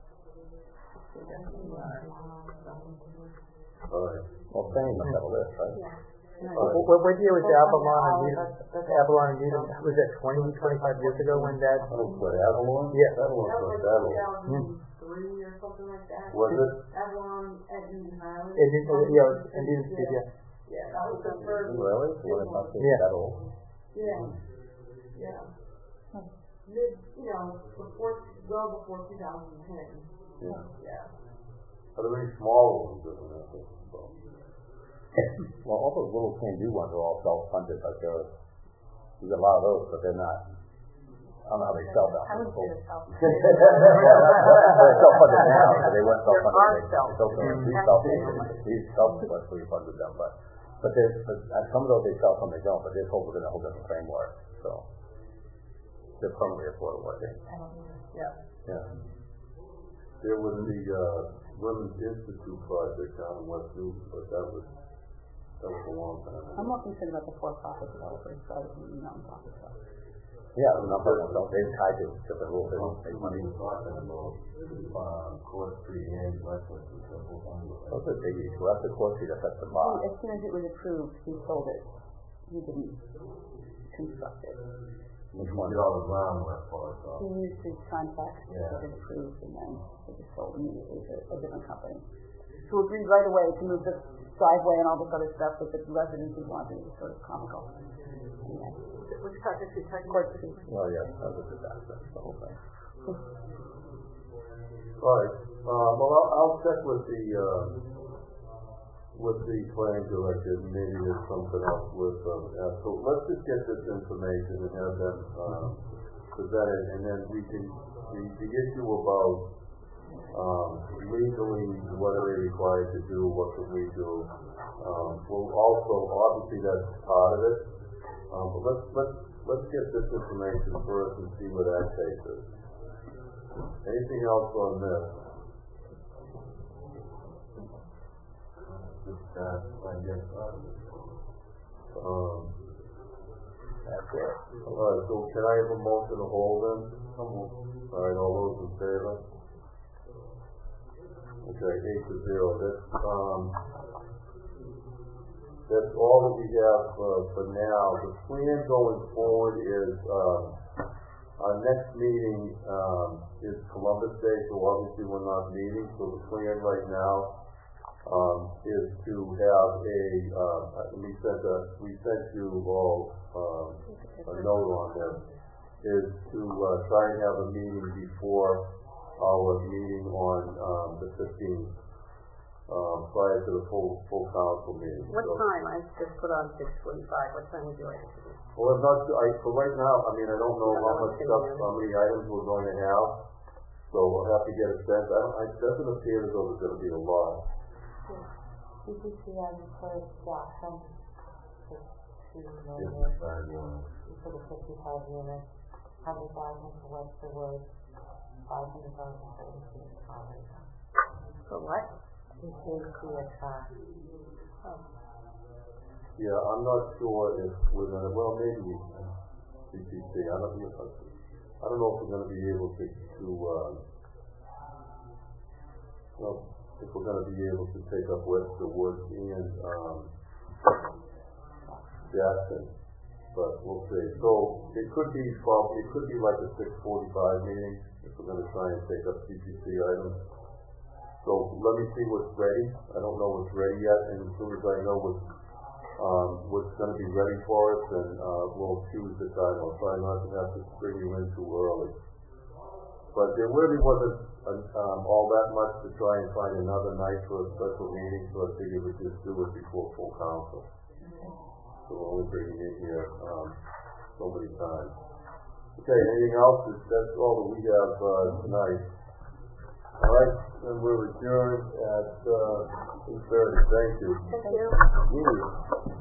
Alright. Well, Fannie must have a list, right? What, what, what year was Avalon and Needham? Avalon and Needham, was that twenty, twenty-five years ago when that? Oh, what, Avalon? Yeah. Avalon's That not was that like old. two thousand three or something like that. Was it? Avalon at Indian Island. And, uh, yeah, and Needham Street, yeah. Yeah, that was the first. Really? The one that's not Yeah. that old? Yeah, yeah. Mid, you know, before, well before two thousand ten. Yeah. Yeah. Are there any smaller ones that we're not thinking about? Well, all those little can-do ones are all self-funded, like, uh, you got a lot of those, but they're not I don't know how they sell that. I was going to sell. They're self-funded now, but they weren't There are self-funded. self. It's okay. These self-funded, these self-funded funded them, but, but there's, but at some of those they sell, some they don't, but this whole, within a whole different framework, so. They're permanently affordable, I think. I don't either. Yeah. Yeah. There was the, uh, Women's Institute project down in West Newton, but that was, that was a long time ago. I'm more concerned about the for-profit developers rather than the non-profit stuff. Yeah, non-profit don't, they're tied to different rules, they don't make money. Talking about, uh, Court Street and Westchester, so both on the- Those are biggies, well, that's the court fee, that's the bar. As soon as it was approved, he sold it. He didn't construct it. Which You one? get all the groundwork for it, so. He used his contract to Yeah. get it approved, and then it was sold immediately to a different company, who agreed right away to move the driveway and all this other stuff that the residents had wanted. It was sort of comical. Anyway. Which project is talking Court Street. Oh, yeah, that was a disaster, the whole thing. All right, uh, well, I'll, I'll check with the, uh, with the planning director, maybe there's something else with, um, uh, so let's just get this information and have them, um, present it, and then we can, the, the issue about, um, legally, what are they required to do, what can we do, um, well, also, obviously, that's part of it, um, but let's, let's, let's get this information first and see where that takes us. Anything else on this? Just, uh, I guess, uh, Um, That's it. all right, so can I have a motion to hold them? All right, all those in favor? Okay, eight to zero. That's, um, that's all that we have, uh, for now. The plan going forward is, um, our next meeting, um, is Columbus Day, so obviously we're not meeting, so the plan right now, um, is to have a, uh, we sent a, we sent you all, um, a note on this, is to, uh, try and have a meeting before our meeting on, um, the fifteenth, um, prior to the full, full council meeting. What So- time? I just put on six forty-five. What time would you like to do? Well, I'm not, I, for right now, I mean, I don't know how much stuff, how many items we're going to have, so we'll have to get a sense. I don't, it doesn't appear as though there's gonna be a lot. C P C on First Jackson, for two million, fifty-five units. for the fifty-five units, hundred thousand for Webster Woods, five hundred thousand for East College. For what? We paid clear track. Yeah, I'm not sure if we're gonna, well, maybe we can, C P C, I don't, I don't know if we're gonna be able to, to, uh, well, if we're gonna be able to take up Webster Woods and, um, Jackson, but we'll see. So, it could be, well, it could be like a six forty-five meeting, if we're gonna try and take up C P C items. So, let me see what's ready. I don't know what's ready yet, and as soon as I know what's, um, what's gonna be ready for us, then, uh, we'll choose the time. I'll try not to have to bring you in too early. But there really wasn't, um, all that much to try and find another night for a special meeting, so I figured we'd just do it before full council. So we're only bringing in here, um, so many times. Okay, anything else? That's all that we have, uh, tonight. All right, then we're adjourned at, uh, two thirty. Thank you. Thank you. You.